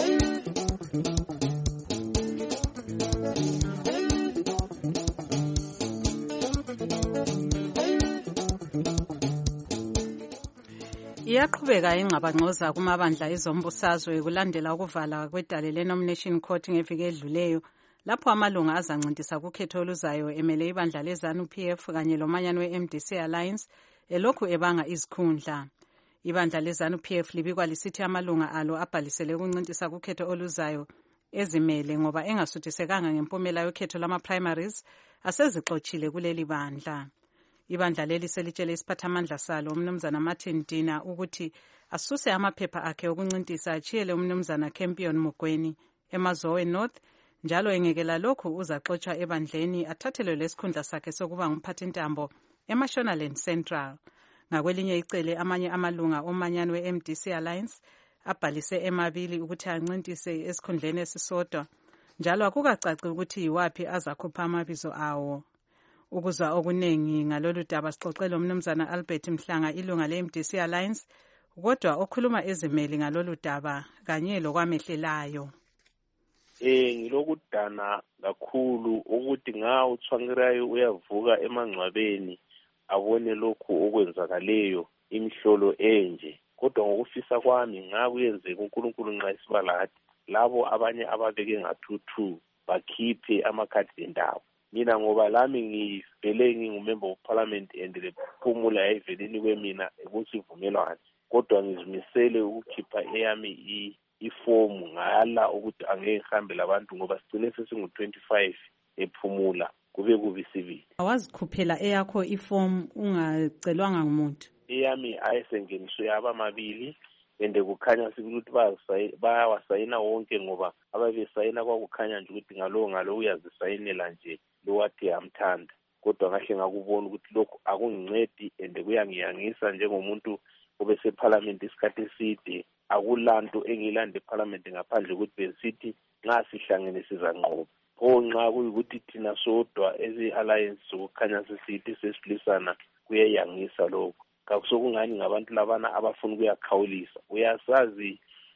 Iyaqhubeka ingxabangxoza kumabandla ezombusazwe kulandela ukuvala kwedale le-nomination court ngeviki edluleyo lapho amalunga azancintisa kukhetho oluzayo emele ibandla le-ZANU P F kanye lomanyano we-M D C Alliance elokhu ebanga izikhundla. Ibandla le-ZANU P F libikwa lisithi amalunga alo abhalisele ukuncintisa kukhetho oluzayo ezimele ngoba engasuthisekanga ngempumela yokhetho lama-primaries asezixotshile kuleli bandla. Ibandla leli selitshele isiphathamandla salo umnumzana Martin Dina ukuthi asuse amaphepha akhe okuncintisa achiyele umnumzana Campion Mugweni eMazowe North, njalo engekela lokhu uzaxotshwa ebandleni athathelwe lesikhundla sakhe sokuba ngumphathintambo eMashonaland Central. Ngakwelinye icele amanye amalunga omanyano we-M D C Alliance abhalise emabili ukuthi ancintise esikhundleni esisodwa, njalo akukacaci ukuthi yiwaphi azakhupha amabizo awo. Ukuzwa okuningi ngalolu daba sixoxele umnumzana Albert Mhlanga ilunga le-M D C Alliance, kodwa okhuluma ezimeli ngalolu daba kanye lokwamehlelayo. Eh ngilokudana kakhulu ukuthi nga uthwangirayo uyavuka emangcwabeni abone lokhu okwenzakaleyo imihlolo enje, kodwa ngokufisa kwami ngakuyenzeka uNkulunkulu nxa isibalathi labo abanye ababeke ngathuthu bakhiphe amakhadi endaba. Mina ngoba lami ngivele ngingumember of parliament and lephumula yayiveleni kwemina ekusivumelwane, kodwa ngizimisele ukukhipha eyami ifomu ngala ukuthi angeke ngihambe labantu ngoba sigcine sesingu twenty-five ephumula kube kubi sibili. Awazikhuphela eyakho ifomu ungacelwanga ngumuntu? Eyami ayisengeniswe yaba mabili ende kukhanya sikuthi bayawasayina wonke ngoba ababesayina kwakukhanya nje ukuthi ngalo ngalo uyazisayinela nje lowathi amthanda, kodwa ngahle ngakubona ukuthi lokho akungincedi ende kuyangiyangisa njengomuntu obeseparliament isikhathi eside. Akulanto engilande eparliament ngaphandle ukuthi besithi nxa sihlangene sizanqoba. Pho nxa kuyikuthi thina sodwa ezi-alliance sokukhanya sisithi sesilisana kuyayangisa lokho. Kakusokungani ngabantu labana abafuna ukuyakhawulisa. Uyasazi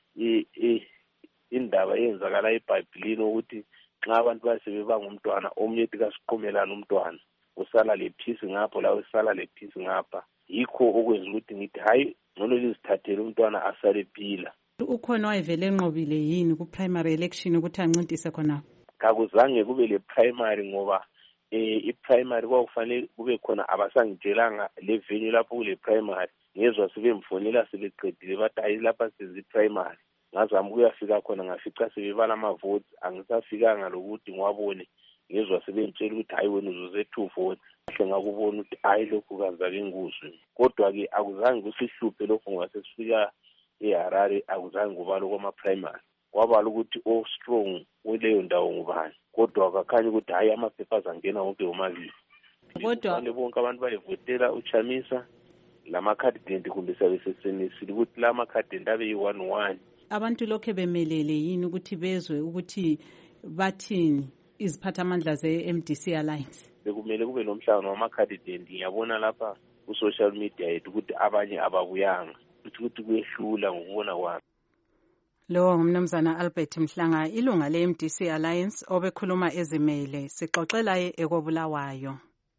indaba eyenzakala eBhayibhelini ukuthi nxa abantu basebeba ngumntwana omunye ethi kasiqhumelana umntwana usala lephisi ngapho lawe usala lephisi ngapha. Yikho okwenza ukuthi ngithi hayi ngcono lizithathele umntwana asale phila. Ukhona wayevele enqobile yini ku primary election ukuthi ancintise khona? Kakuzange kube le primary ngoba eh i-primary kwakufanele kube khona abasangitshelanga le venue lapho kule primary. Ngezwe sebemfonela sebeqedile bathi hayi lapha sezi primary. Ngazama ukuyafika khona ngafica sebebala ama votes angisafikanga lokuthi ngiwabone. Ngezwe sebentshela ukuthi hayi wena uzuze two votes. Kahle ngakubona ukuthi hayi lokhu kazake nguzwe, kodwa ke akuzange kusihluphe lokho ngoba sesifika eHarare akuzange kubalo kwama primary. Kwabala ukuthi o strong kuleyo ndawo ngubani, kodwa akakhanya ukuthi hayi amaphepha azangena wonke womabili. Kodwa bonke abantu bayevotela uChamisa lama-candidate kumbe sabe sesenisile ukuthi la ma-candidate abe yi-one one. Abantu lokho bemelele yini ukuthi bezwe ukuthi bathini iziphathamandla ze-M D C Alliance? Bekumele kube nomhlangano wama-candidate. Ngiyabona lapha ku-social media yethu ukuthi abanye ababuyanga ukuthi ukuthi kuyehlula ngokubona kwami. Lo ngumnumzana Albert Mhlanga, ilunga le-M D C Alliance obekhuluma ezimele. Sixoxela ekobulawayo.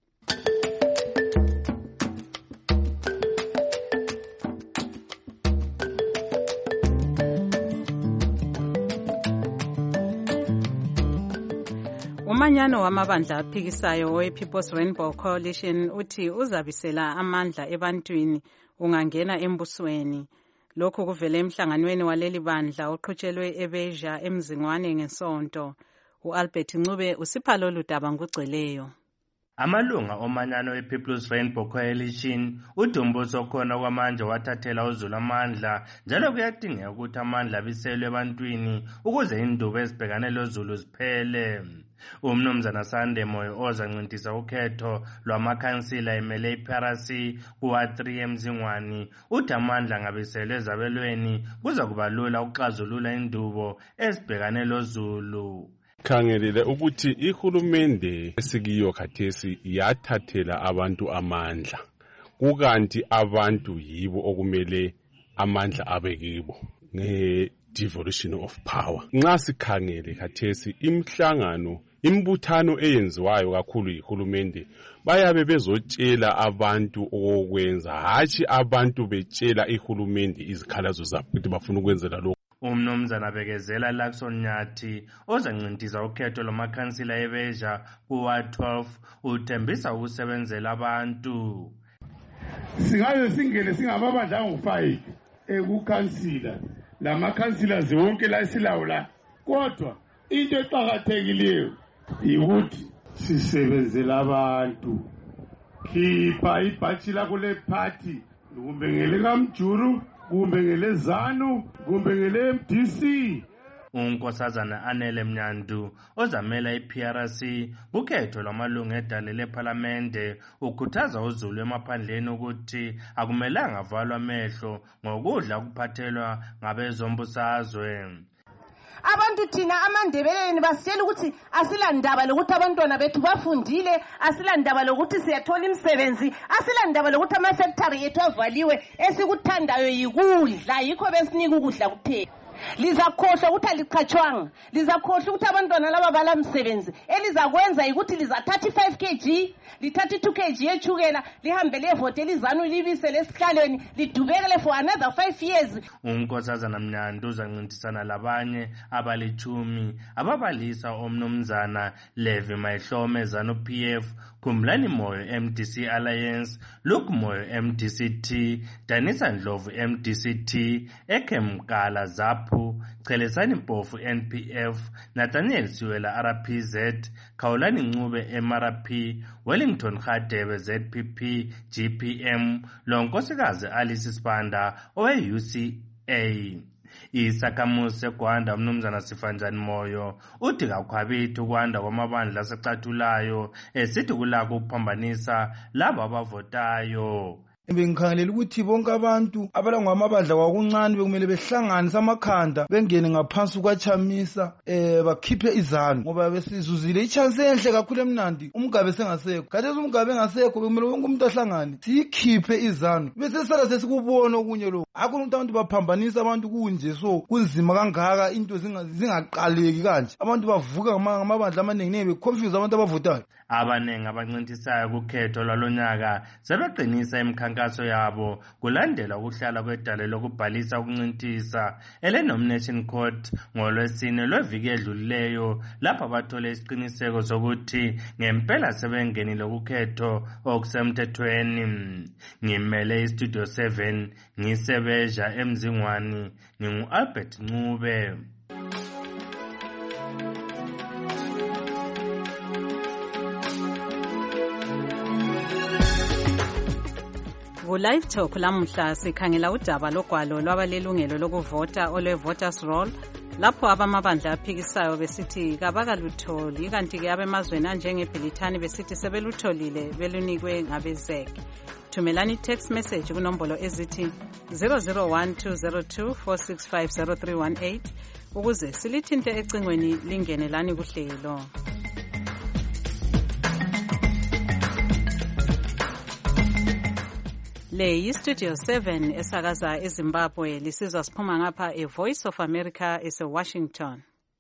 Umanyano wamabandla aphikisayo we-People's Rainbow Coalition uthi uzabisela amandla ebantwini ungangena embusweni. Lokhu kuvele emhlanganweni waleli bandla oqhutshelwe eBeja emzingwane ngesonto. U-Albert Ncube usipha lolu daba ngugcweleyo. Amalunga omanyano we-People's Rainbow Coalition udumbuso khona kwamanje wathathela uZulu amandla njalo kuyadingeka ukuthi amandla abiselwe ebantwini ukuze indubo ezibhekane loZulu ziphele. Umnumzana Sande Moyo ozancintisa ukhetho lwamakhansila emele i-P R C kuwa three emzingwane uthi amandla ngabiselwe ezabelweni kuza kuba lula ukuxazulula indubo ezibhekane loZulu. Khangelele ukuthi ihulumende esikiyo khathesi yathathela abantu amandla kukanti abantu yibo okumele amandla abekibo nge-devolution of power. Nxa sikhangele khathesi imhlangano imbuthano eyenziwayo kakhulu yihulumende bayabe bezotshela abantu okwenza hatshi abantu betshela ihulumende izikhalazo zabo ukuthi bafuna ukwenzela lokho. Umnumzana bekezela Lakson Nyathi ozancintisa ukhetho lwamakhansila eBeja kuwa twelve uthembisa ukusebenzela abantu. Singaze singene singababandla ngo-five ekukhansila lamakhansila zonke la esilawula kodwa into eqakathekileyo yikuthi sisebenzela abantu. Khipha ibhaji lakho lephathi kumbe ngele kaMjuru kumbe ngele ZANU kumbe ngele M D C. Unkosazana Anele Mnyandu ozamela i-P R C kukhetho lwamalunga edale lephalamende ukhuthaza uZulu emaphandleni ukuthi akumelanga avalwa amehlo ngokudla kuphathelwa ngabezombusazwe. Abantu thina amandebeleni basitshela ukuthi asilandaba lokuthi abantwana bethu bafundile, asilandaba lokuthi siyathola imisebenzi, asilandaba lokuthi amafactory ethu avaliwe, esikuthandayo yikudla, yikho besinika ukudla kuphela. Lizakhohlwa ukuthi aliqhatshwanga, lizakhohlwa ukuthi abantwana laba bala msebenzi, elizakwenza ukuthi lizathatha five kilograms, lithatha two kilograms yechukela, lihambe levote lizanu libise lesihlalweni, lidubekele for another five years. Unkosazana Mnyandu uzancintisana labanye abalichumi ababalisa omnumzana Levi Mayihlome ZANU P F, Khumlani Moyo M D C Alliance, Luke Moyo M D C T, Danisa Ndlovu M D C T, Ekem Kala Zaphu, Chelesani Mpofu N P F, Nathaniel Siwela R P Z, Khawulani Ncube M R P, Wellington Khadebe Z P P G P M, lonkosikazi Alice Sibanda owe U C A. Isakhamuzi seGwanda umnumzana Sifanjani Moyo uthi kakhwabithi ukwanda kwamabandla asecathulayo esithi kulako ukuphambanisa labo abavotayo. Bengikhangelela ukuthi bonke abantu abalangwamabandla kwakuncane bekumele behlanganise amakhanda bengene ngaphansi kwaChamisa eh bakhiphe izanu ngoba besizuzile ichance enhle kakhulu emnandi umgabe sengasekho kade umgabe engasekho bekumele wonke umuntu ahlangane sikhiphe izanu bese sala sesikubona okunye lo akho umuntu abantu baphambanisa abantu kunje so kunzima kangaka into zingaqaleki kanje abantu bavuka ngamabandla amaningi nebe confuse abantu abavotayo. Abanengi abancintisayo kukhetho lwalonyaka sebeqinisa imikhankaso yabo kulandela ukuhlala kwedale lokubhalisa ukuncintisa eleNomination Court ngolwesine lweviki edlulileyo lapha bathole isiqiniseko sokuthi ngempela sebengenile kukhetho okusemthethweni. Ngimele iStudio seven ngiseBeja emzingwane ngingu-Albert Ncube. Ku-Live Talk lamuhla sikhangela udaba logwalo lwabalelungelo lokuvota olwe-Voters Roll lapho abamabandla aphikisayo besithi kabakalutholi, kanti-ke abemazweni anjengebhilithani besithi sebelutholile belunikwe ngabezek. Thumelani i-text message kunombolo ezithi zero zero one two zero two four six five zero three one eight ukuze silithinte ecingweni lingene lani kuhlelo. Le yi-Studio seven esakaza eZimbabwe, lisizwa siphuma ngapha e-Voice of America ese-Washington.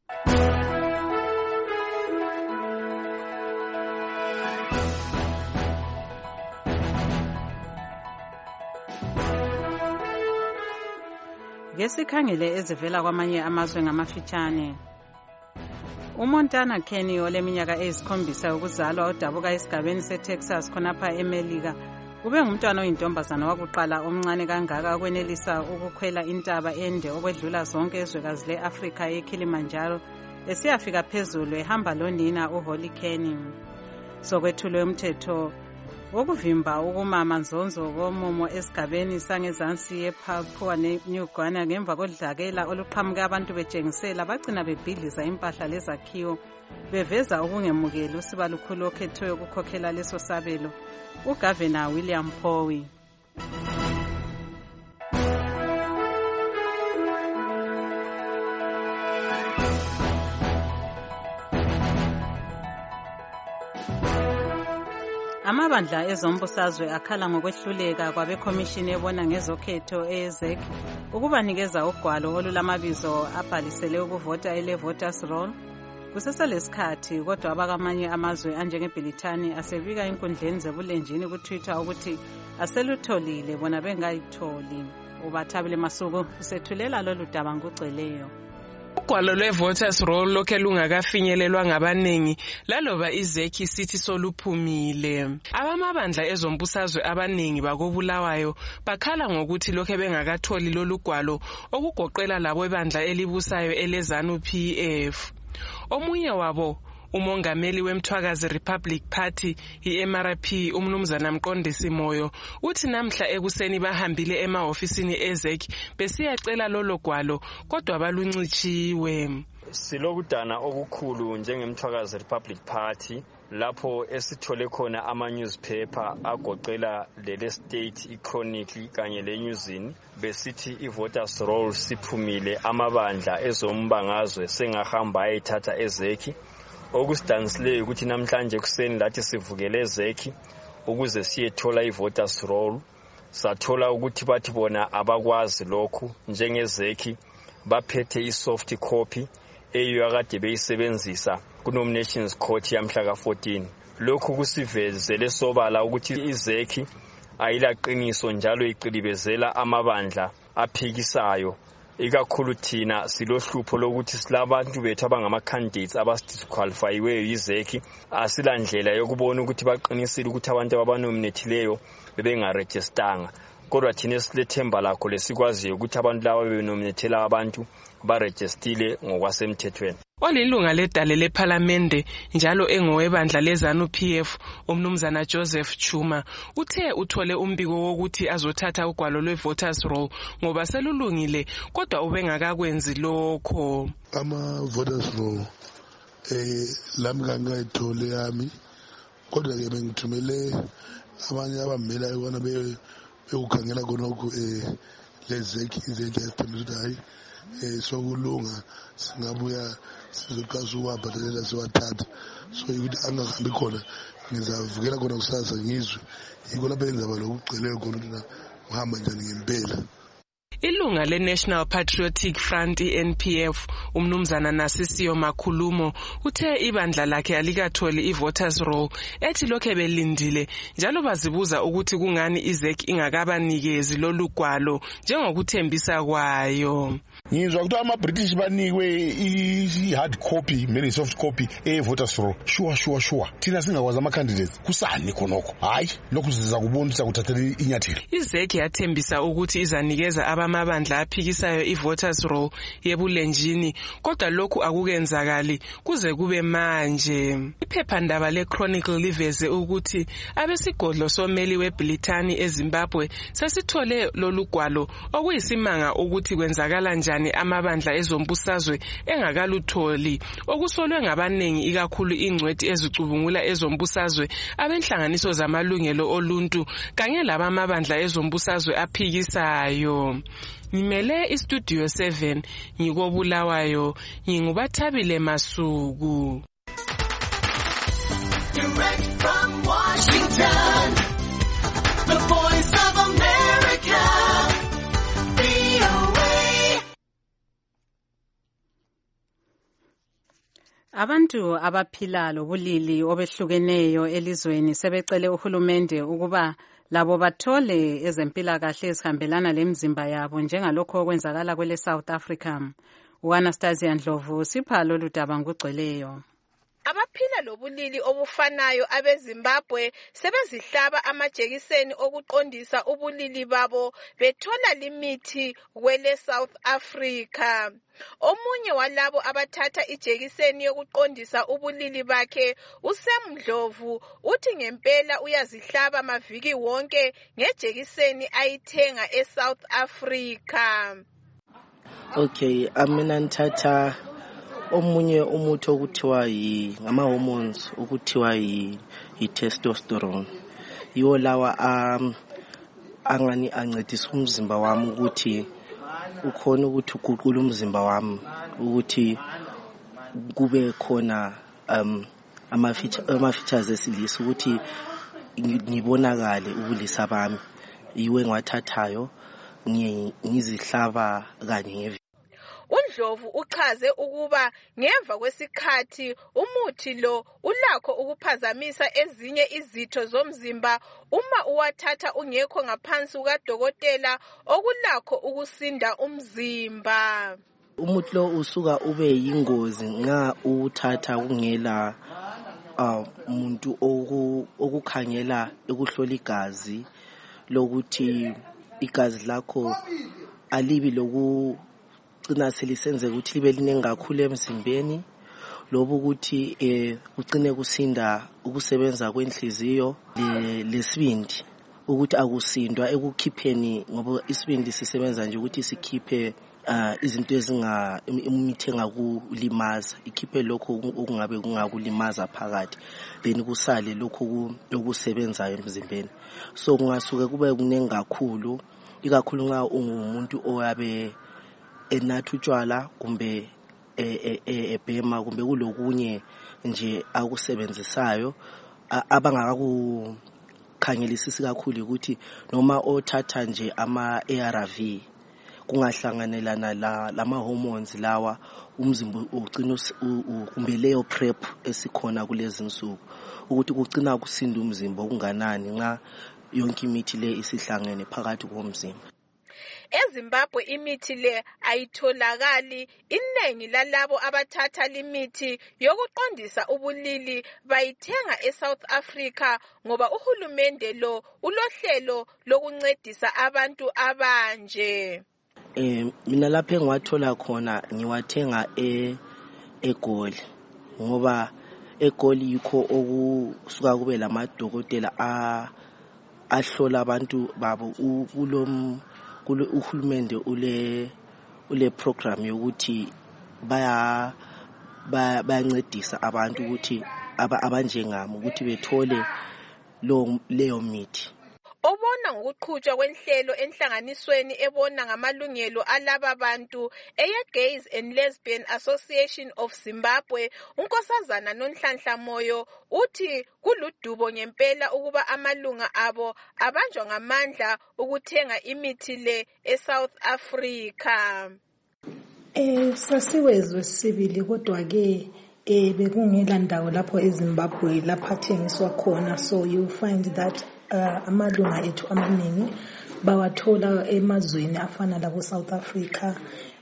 Ngesikhangele ezivela kwamanye amazwe ngamafitshane. uMontana Kenny oleminyaka eyisikhombisa ukuzalwa udabuka esigabeni seTexas khonapha eMelika ube ngumntwana oyintombazana wakuqala omncane kangaka ukwenelisa ukukhwela intaba ende okwedlula zonke ezwekazi le-Afrika eKilimanjaro esiyafika phezulu ehamba lonina uHolly Kenny. Sokwethulwe umthetho wokuvimba ukumama nzonzo komumo esigabeni sangezansi yePapua New Guinea ngemva kodlakela oluqhamuke abantu betshengisela bagcina bebhidliza impahla lezakhiwo beveza ukungemukeli usiba lukhulu okhethwe ukukhokhela leso sabelo uGavana William Powie. Amabandla ezombusazwe akhala ngokwehluleka kwabekhomishini ebona ngezokhetho e-ezek ukubanikeza ugwalo olulamabizo abhalisele ukuvota ele-voters roll. Kuseselesikhathi kodwa abakamanye amazwe anjengebhilithani asebika inkundleni zebulenjini kuTwitter ukuthi aselutholile bona bengayitholi. Ubathabile Masuku usethulela lolu daba ngugcweleyo. Ugwalo lwe-voters roll lokhe lungakafinyelelwa ngabaningi laloba izeki sithi soluphumile. Abamabandla ezombusazwe abaningi bakobulawayo bakhala ngokuthi lokhe bengakatholi lolu gwalo okugoqela labo ebandla elibusayo eleZANU P F. Omunye wabo umongameli wemthwakazi Republic Party i-M R P umnumzana Mqondisi Moyo uthi namhla ekuseni bahambile emahofisini ezek besiyacela lolo gwalo kodwa baluncitshiwe. Silokudana okukhulu njengemthwakazi Republic Party lapho esithole khona ama-newspaper agoqela lele state i-chronicle kanye le-newsini besithi i-voters roll siphumile amabandla ezombangazwe sengahamba ayithatha ezeki. Okusidanisileyo ukuthi namhlanje kuseni lathi sivukele ezeki ukuze siyethola i-voters roll sathola ukuthi bathi bona abakwazi lokhu njengezeki baphethe i-soft copy eyiyo akade beyisebenzisa ku-nominations court yamhla ka-fourteen. Lokhu kusivezele sobala ukuthi izeki ayilaqiniso njalo iqilibezela amabandla aphikisayo. Ikakhulu thina silohlupho lokuthi silabantu bethu abangama-candidates abadisqualifiyiweyo yizeki asilandlela yokubona ukuthi baqinisile ukuthi abantu ababanominathileyo bebengarejistanga. Kodwa thina silethemba lakho lesikwaziyo ukuthi abantu laba bebenominathela abantu barejistile ngokwasemthethweni. Olilunga ledale lephalamende njalo engowebandla leZANU P F umnumzana Joseph Chuma uthe uthole umbiko wokuthi azothatha ugwalo lwe-voters roll ngoba selulungile kodwa ubengakakwenzi lokho. Ama-voters roll eh lami ngangayithole yami kodwa ke bengithumele abanye abamela yona bekukhangela khonokho eh lezeki izeki esithembisa ukuthi hayi eh sokulunga singabuya sizoqasha uwabhadalela siwathatha so ukuthi angahambi khona ngizavukela khona kusasa ngizwe yiko lapho enzaba lokugceleyo khona ukuthi uhamba njani ngempela. Ilunga le-National Patriotic Front i-N P F umnumzana Nasisiyo Makhulumo uthe ibandla lakhe alikatholi i-voters roll ethi lokhe belindile njalo bazibuza ukuthi kungani izeki ingakabanikezi lolu gwalo njengokuthembisa kwayo. Ngizwa ukuthi ama-British banikwe i-hard copy mele soft copy e-voters roll sure sure sure thina singakwazi ama-candidates kusani khonokho hayi lokhu siza kubona siyakuthathela inyathelo. Izeki yathembisa ukuthi izanikeza abama amabandla aphikisayo i-voters roll yebulenjini, kodwa lokhu akukenzakali kuze kube manje. Iphephandaba le-Chronicle liveze ukuthi abesigodlo someli weBrithani eZimbabwe sesithole lolu gwalo okuyisimanga ukuthi kwenzakala njani amabandla ezombusazwe engakalutholi, okusolwe ngabaningi ikakhulu ingcwethi ezicubungula ezombusazwe, abenhlanganiso zamalungelo oluntu kanye labamabandla ezombusazwe aphikisayo. Ngimele iStudio seven ngikobulawayo, ngingubathabile Masuku. Direct from Washington, the voice of America, V O A. Abantu abaphila lobulili obehlukeneyo elizweni sebecele uhulumende ukuba labo bathole ezempilakahle ezihambelana lemizimba yabo njengalokho okwenzakala kwele South Africa. U-Anastasia Ndlovu sipha lolu daba ngugcweleyo. Abaphila lobulili obufanayo abeZimbabwe sebezihlaba amajekiseni okuqondisa ubulili babo bethola limithi kwele South Africa. Omunye walabo abathatha ijekiseni yokuqondisa ubulili bakhe, uSemdlovu, uthi ngempela uyazihlaba maviki wonke ngejekiseni ayithenga eSouth Africa. Okay, amina nthatha omunye umuthi okuthiwa yi ngama hormones okuthiwa yi testosterone. Yiwo lawa um angani ancedisa umzimba wami ukuthi ukhona ukuthi uguqule umzimba wami ukuthi kube khona um ama features esilisa ukuthi ngibonakale ubulisa bami. Yiwe ngwathathayo ngizihlaba kanye ngeviki. uNdlovu uchaze ukuba ngemva kwesikhathi umuthi lo ulakho ukuphazamisa ezinye izitho zomzimba uma uwathatha ungekho ngaphansi kukadokotela okulakho ukusinda umzimba. Umuthi lo usuka ube yingozi nxa uthatha kungela umuntu okukhangela ukuhlola igazi lokuthi igazi lakho alibi loku cina selisenze ukuthi libe linengi kakhulu emzimbeni, lobu ukuthi eh ucine kusinda ukusebenza kwenhliziyo lesibindi ukuthi akusindwa ekukhipheni ngoba isibindi sisebenza nje ukuthi sikhiphe uh, izinto ezinga imithi engakulimaza, ikhiphe lokho okungabe kungakulimaza phakathi, then kusale lokho okusebenzayo emzimbeni. So kungasuke kube kunengi kakhulu, ikakhulu nxa ungumuntu oyabe enatha utshwala kumbe ebhema kumbe kulokunye nje akusebenzisayo abangakakukhangelisisi kakhulu ukuthi noma othatha nje ama A R V kungahlanganelana la lama hormones lawa umzimba ugcina kumbe leyo prep esikhona kulezi insuku ukuthi kugcina kusinda umzimba okunganani nxa yonke imithi le isihlangene phakathi komzimba. EZimbabwe imithi le ayitholakali, inengi lalabo abathatha limithi yokuqondisa ubulili bayithenga eSouth Africa ngoba uhulumende lo ulohlelo lokuncedisa abantu abanje. Eh mina lapho engiwathola khona ngiwathenga e eGoli ngoba eGoli yikho okusuka kube lamadokotela a ahlola abantu babo kulom kule uhulumende ule ule program yokuthi baya bayancedisa abantu ukuthi abanjengami ukuthi bethole lo leyo mithi. Obona ngokuqhutshwa kwenhlelo enhlanganisweni ebona ngamalungelo alaba bantu eye Gays and Lesbian Association of Zimbabwe, unkosazana Nonhlanhla Moyo uthi kuludubo ngempela ukuba amalunga abo abanjwa ngamandla ukuthenga imithi le eSouth Africa. Eh sasiwezwe sibili kodwa ke eh bekungela ndawo lapho eZimbabwe lapha thengiswa khona, so you find that Uh, amalunga ethu amaningi bawathola emazweni afana labo South Africa,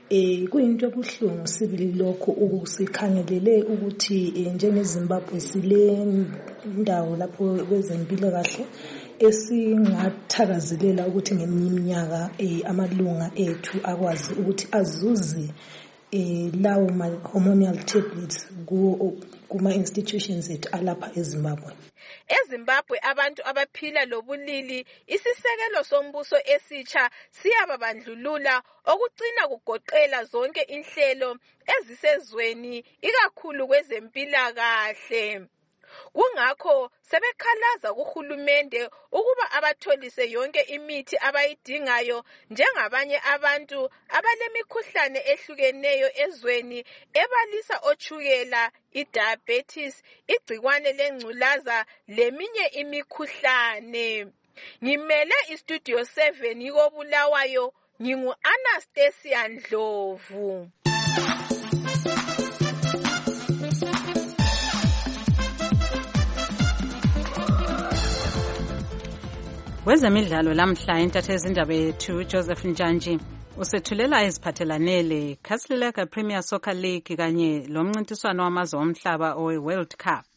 Eh kuyinto ebuhlungu sibili lokho ukusikhangelele ukuthi njengeZimbabwe sile ndawo lapho kwezempilo kahle esingathakazelela ukuthi ngeminye iminyaka amalunga ethu akwazi ukuthi azuze eh lawo ma hormonal tablets kuma institutions ethu alapha eZimbabwe. eZimbabwe abantu abaphila lobulili isisekelo sombuso esitsha siyababandlulula okugcina kugoqela zonke inhlelo ezisezweni ikakhulu kwezempilakahle. Kungakho sebekhalaza kuhulumende ukuba abatholise yonke imithi abayidingayo njengabanye abantu abalemikhuhlane ehlukeneyo ezweni ebalisa ochukela, idiabetes, igcikwane lengculaza leminye imikhuhlane. Ngimele istudio seven yikobulawayo, ngingu Anastasia Ndlovu. Wezemidlalo lamhla intatheli indaba yethu Joseph Njanji usethulela iziphathelane leKhasileka Premier Soccer League kanye lomncintiswano wamazwe omhlaba owe World Cup.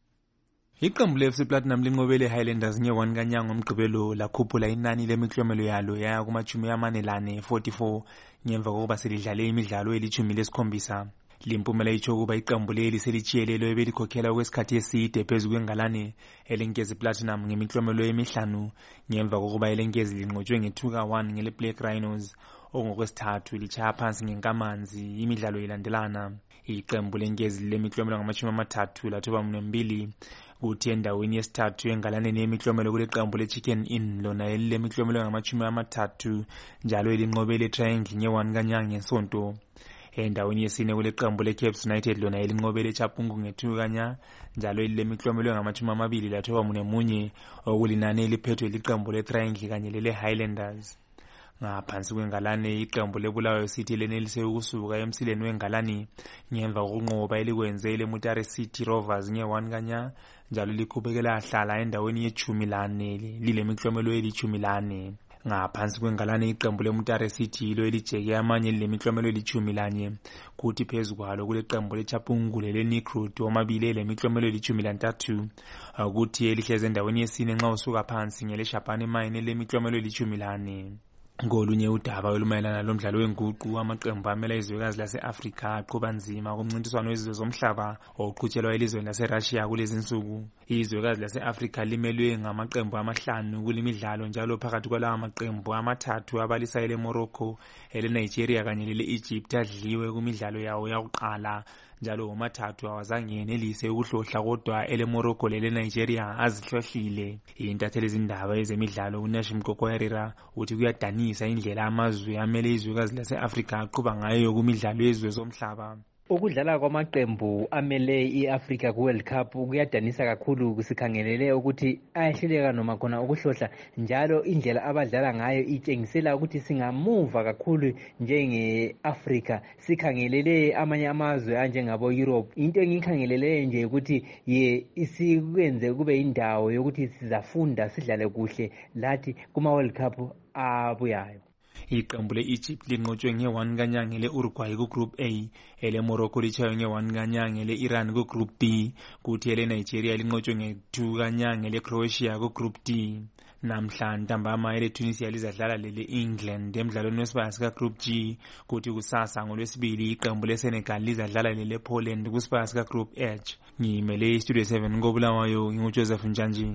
Iqembu le-F C Platinum linqobele Highlanders nge-one kaNyanga ngomgqibelo lakhuphula inani lemiklomelo yalo yaya kumachumi amane lane forty-four ngemva kokuba selidlale imidlalo elithumi lesikhombisa. Limpumela itsho ukuba iqembu leli selitshiyelelwe belikhokhela okwesikhathi eside phezu kwengalane elenkezi Platinum ngemiklomelo emihlanu ngemva kokuba elenkezi linqotshwe nge-two ka one ngele Black Rhinos ongokwesithathu litshaya phansi ngenkamanzi imidlalo ilandelana. Iqembu lenkezi lemiklomelo ngamachumi amathathu lathoba mbili kuthi endaweni yesithathu engalaneni yemiklomelo kule qembu le-Chicken Inn lona elilemiklomelo ngamachumi amathathu njalo elinqobele Triangle nge-one kaNyanga ngesonto. Endaweni yesine kule qembu le-Caps United lona elinqobele Chapungu nge-two kanya njalo elilemiklomelo ngamachumi amabili lathoba mune munye okulinani eliphethwe liqembu le-Triangle kanye lele-Highlanders. Ngaphansi kwengalane iqembu leBulawayo City lenelise ukusuka emsileni wengalani ngemva kokunqoba elikwenze leMutare City Rovers nge-one kanya njalo likhubekela ahlala endaweni yechumi lane lilemiklomelo elichumi lane. Ngaphansi kwengalane iqembu leMutare City lo elijeke amanye lemiklomelo elichumi lanye kuthi phezu kwalo kule qembu leChapungu lele-Nikrut omabili lemiklomelo elichumi lantathu ukuthi elihleze endaweni yesine nxa usuka phansi ngele-Shapane Mine lemiklomelo elichumi lane. Ngolunye udaba olumayelana lomdlalo wenguqu amaqembu amela izwekazi lase-Afrika aqhuba nzima kumncintiswano wezizwe zomhlaba oqhutshelwa elizweni lase-Russia kulezi insuku. Izwekazi lase-Afrika limelwe ngamaqembu amahlanu kulimidlalo njalo phakathi kwalawa maqembu amathathu abalisa ele-Morocco, ele-Nigeria kanye lele-Egypt adliwe kumidlalo yawo yakuqala njalo womathathu awazange yenelise ukuhlohla kodwa ele-Morocco lele-Nigeria azihlohlile. Intatheli izindaba ezemidlalo uNashim Kokoyarira uthi kuyadanisa indlela amazwe amele izwekazi lase-Afrika aqhuba ngayo kumidlalo yezwe zomhlaba. Ukudlala kwamaqembu amele i-Africa ku-World Cup kuyadanisa kakhulu kusikhangelele ukuthi ayahluleka noma khona ukuhlohla njalo indlela abadlala ngayo itshengisela ukuthi singamuva kakhulu njenge-Africa sikhangelele amanye amazwe anjengabo Europe. Into engikhangelele nje ukuthi ye isikwenze kube indawo yokuthi sizafunda sidlale kuhle lathi kuma-World Cup abuyayo. Iqembu le-Egypt linqotshwe nge-one kaNyanga ele-Uruguay ku-Group A, ele-Morocco litshaywe nge-one kaNyanga ele-Iran ku-Group B, kuthi ele-Nigeria linqotshwe nge-two kaNyanga ele-Croatia ku-Group D. Namhla ntambama ele-Tunisia lizadlala lele-England emdlalweni wesibaya sika-Group G, kuthi kusasa ngolwesibili iqembu le-Senegal lizadlala lele-Poland kusibaya sika-Group H. Ngimele iStudio seven kobulawayo nginguJoseph Njanji.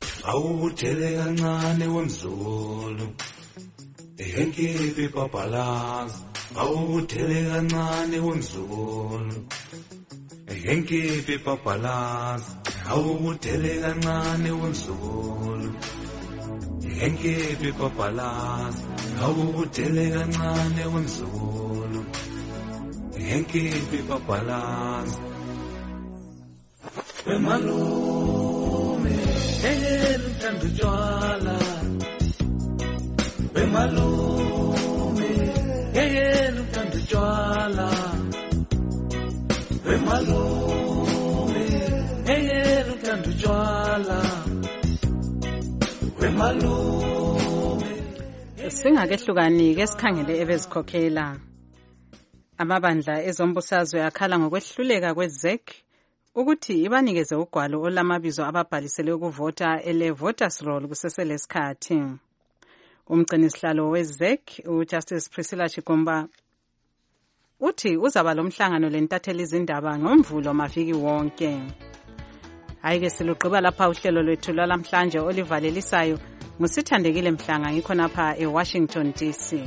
Awuthele kancane wemzulu Ehenkipi papalazi, awuthele kancane wemzulu. Ehenkipi papalazi, awuthele kancane wemzulu. Ehenkipi papalazi, awuthele kancane wemzulu. Ehenkipi papalazi. Bemalume, ehelu thanda utshwala. Bemalume, yeyena uthanda utshwala. Bemalume, yeyena uthanda utshwala. Bemalume. Singakehlukani ke sikhangele ebezikhokhela. Amabandla ezombusazwe akhala ngokwehluleka kwe-Z E C ukuthi ibanikeze ugwalo olamabizo ababhalisele ukuvota ele voters roll kuseselesikhathi. Umgcinisihlalo we-Z E C uJustice Priscilla Chigumba uthi uzaba lomhlangano lentatheli izindaba ngomvulo maviki wonke. Hayike silugqiba lapha uhlelo lwethu lwalamhlanje olivalelisayo ngusithandekile Mhlanga ngikho napha eWashington D C.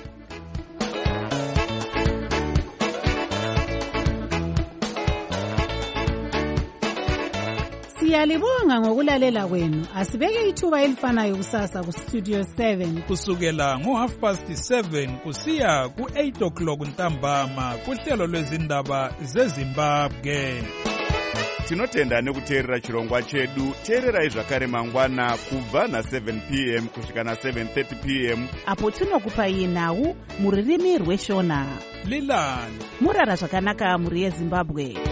Siyalibonga ngokulalela kwenu. Asibeke ithuba elifanayo kusasa ku Studio seven kusukela ngo half past seven kusiya ku eight o'clock ntambama kuhlelo lwezindaba zeZimbabwe. Tinotenda nekuteerera chirongwa chedu. Teererai zvakare mangwana kubva na seven p m kusvika na seven thirty p m apo tinokupai nhau muririmi rweshona. Lilani murara zvakanaka muri yeZimbabwe.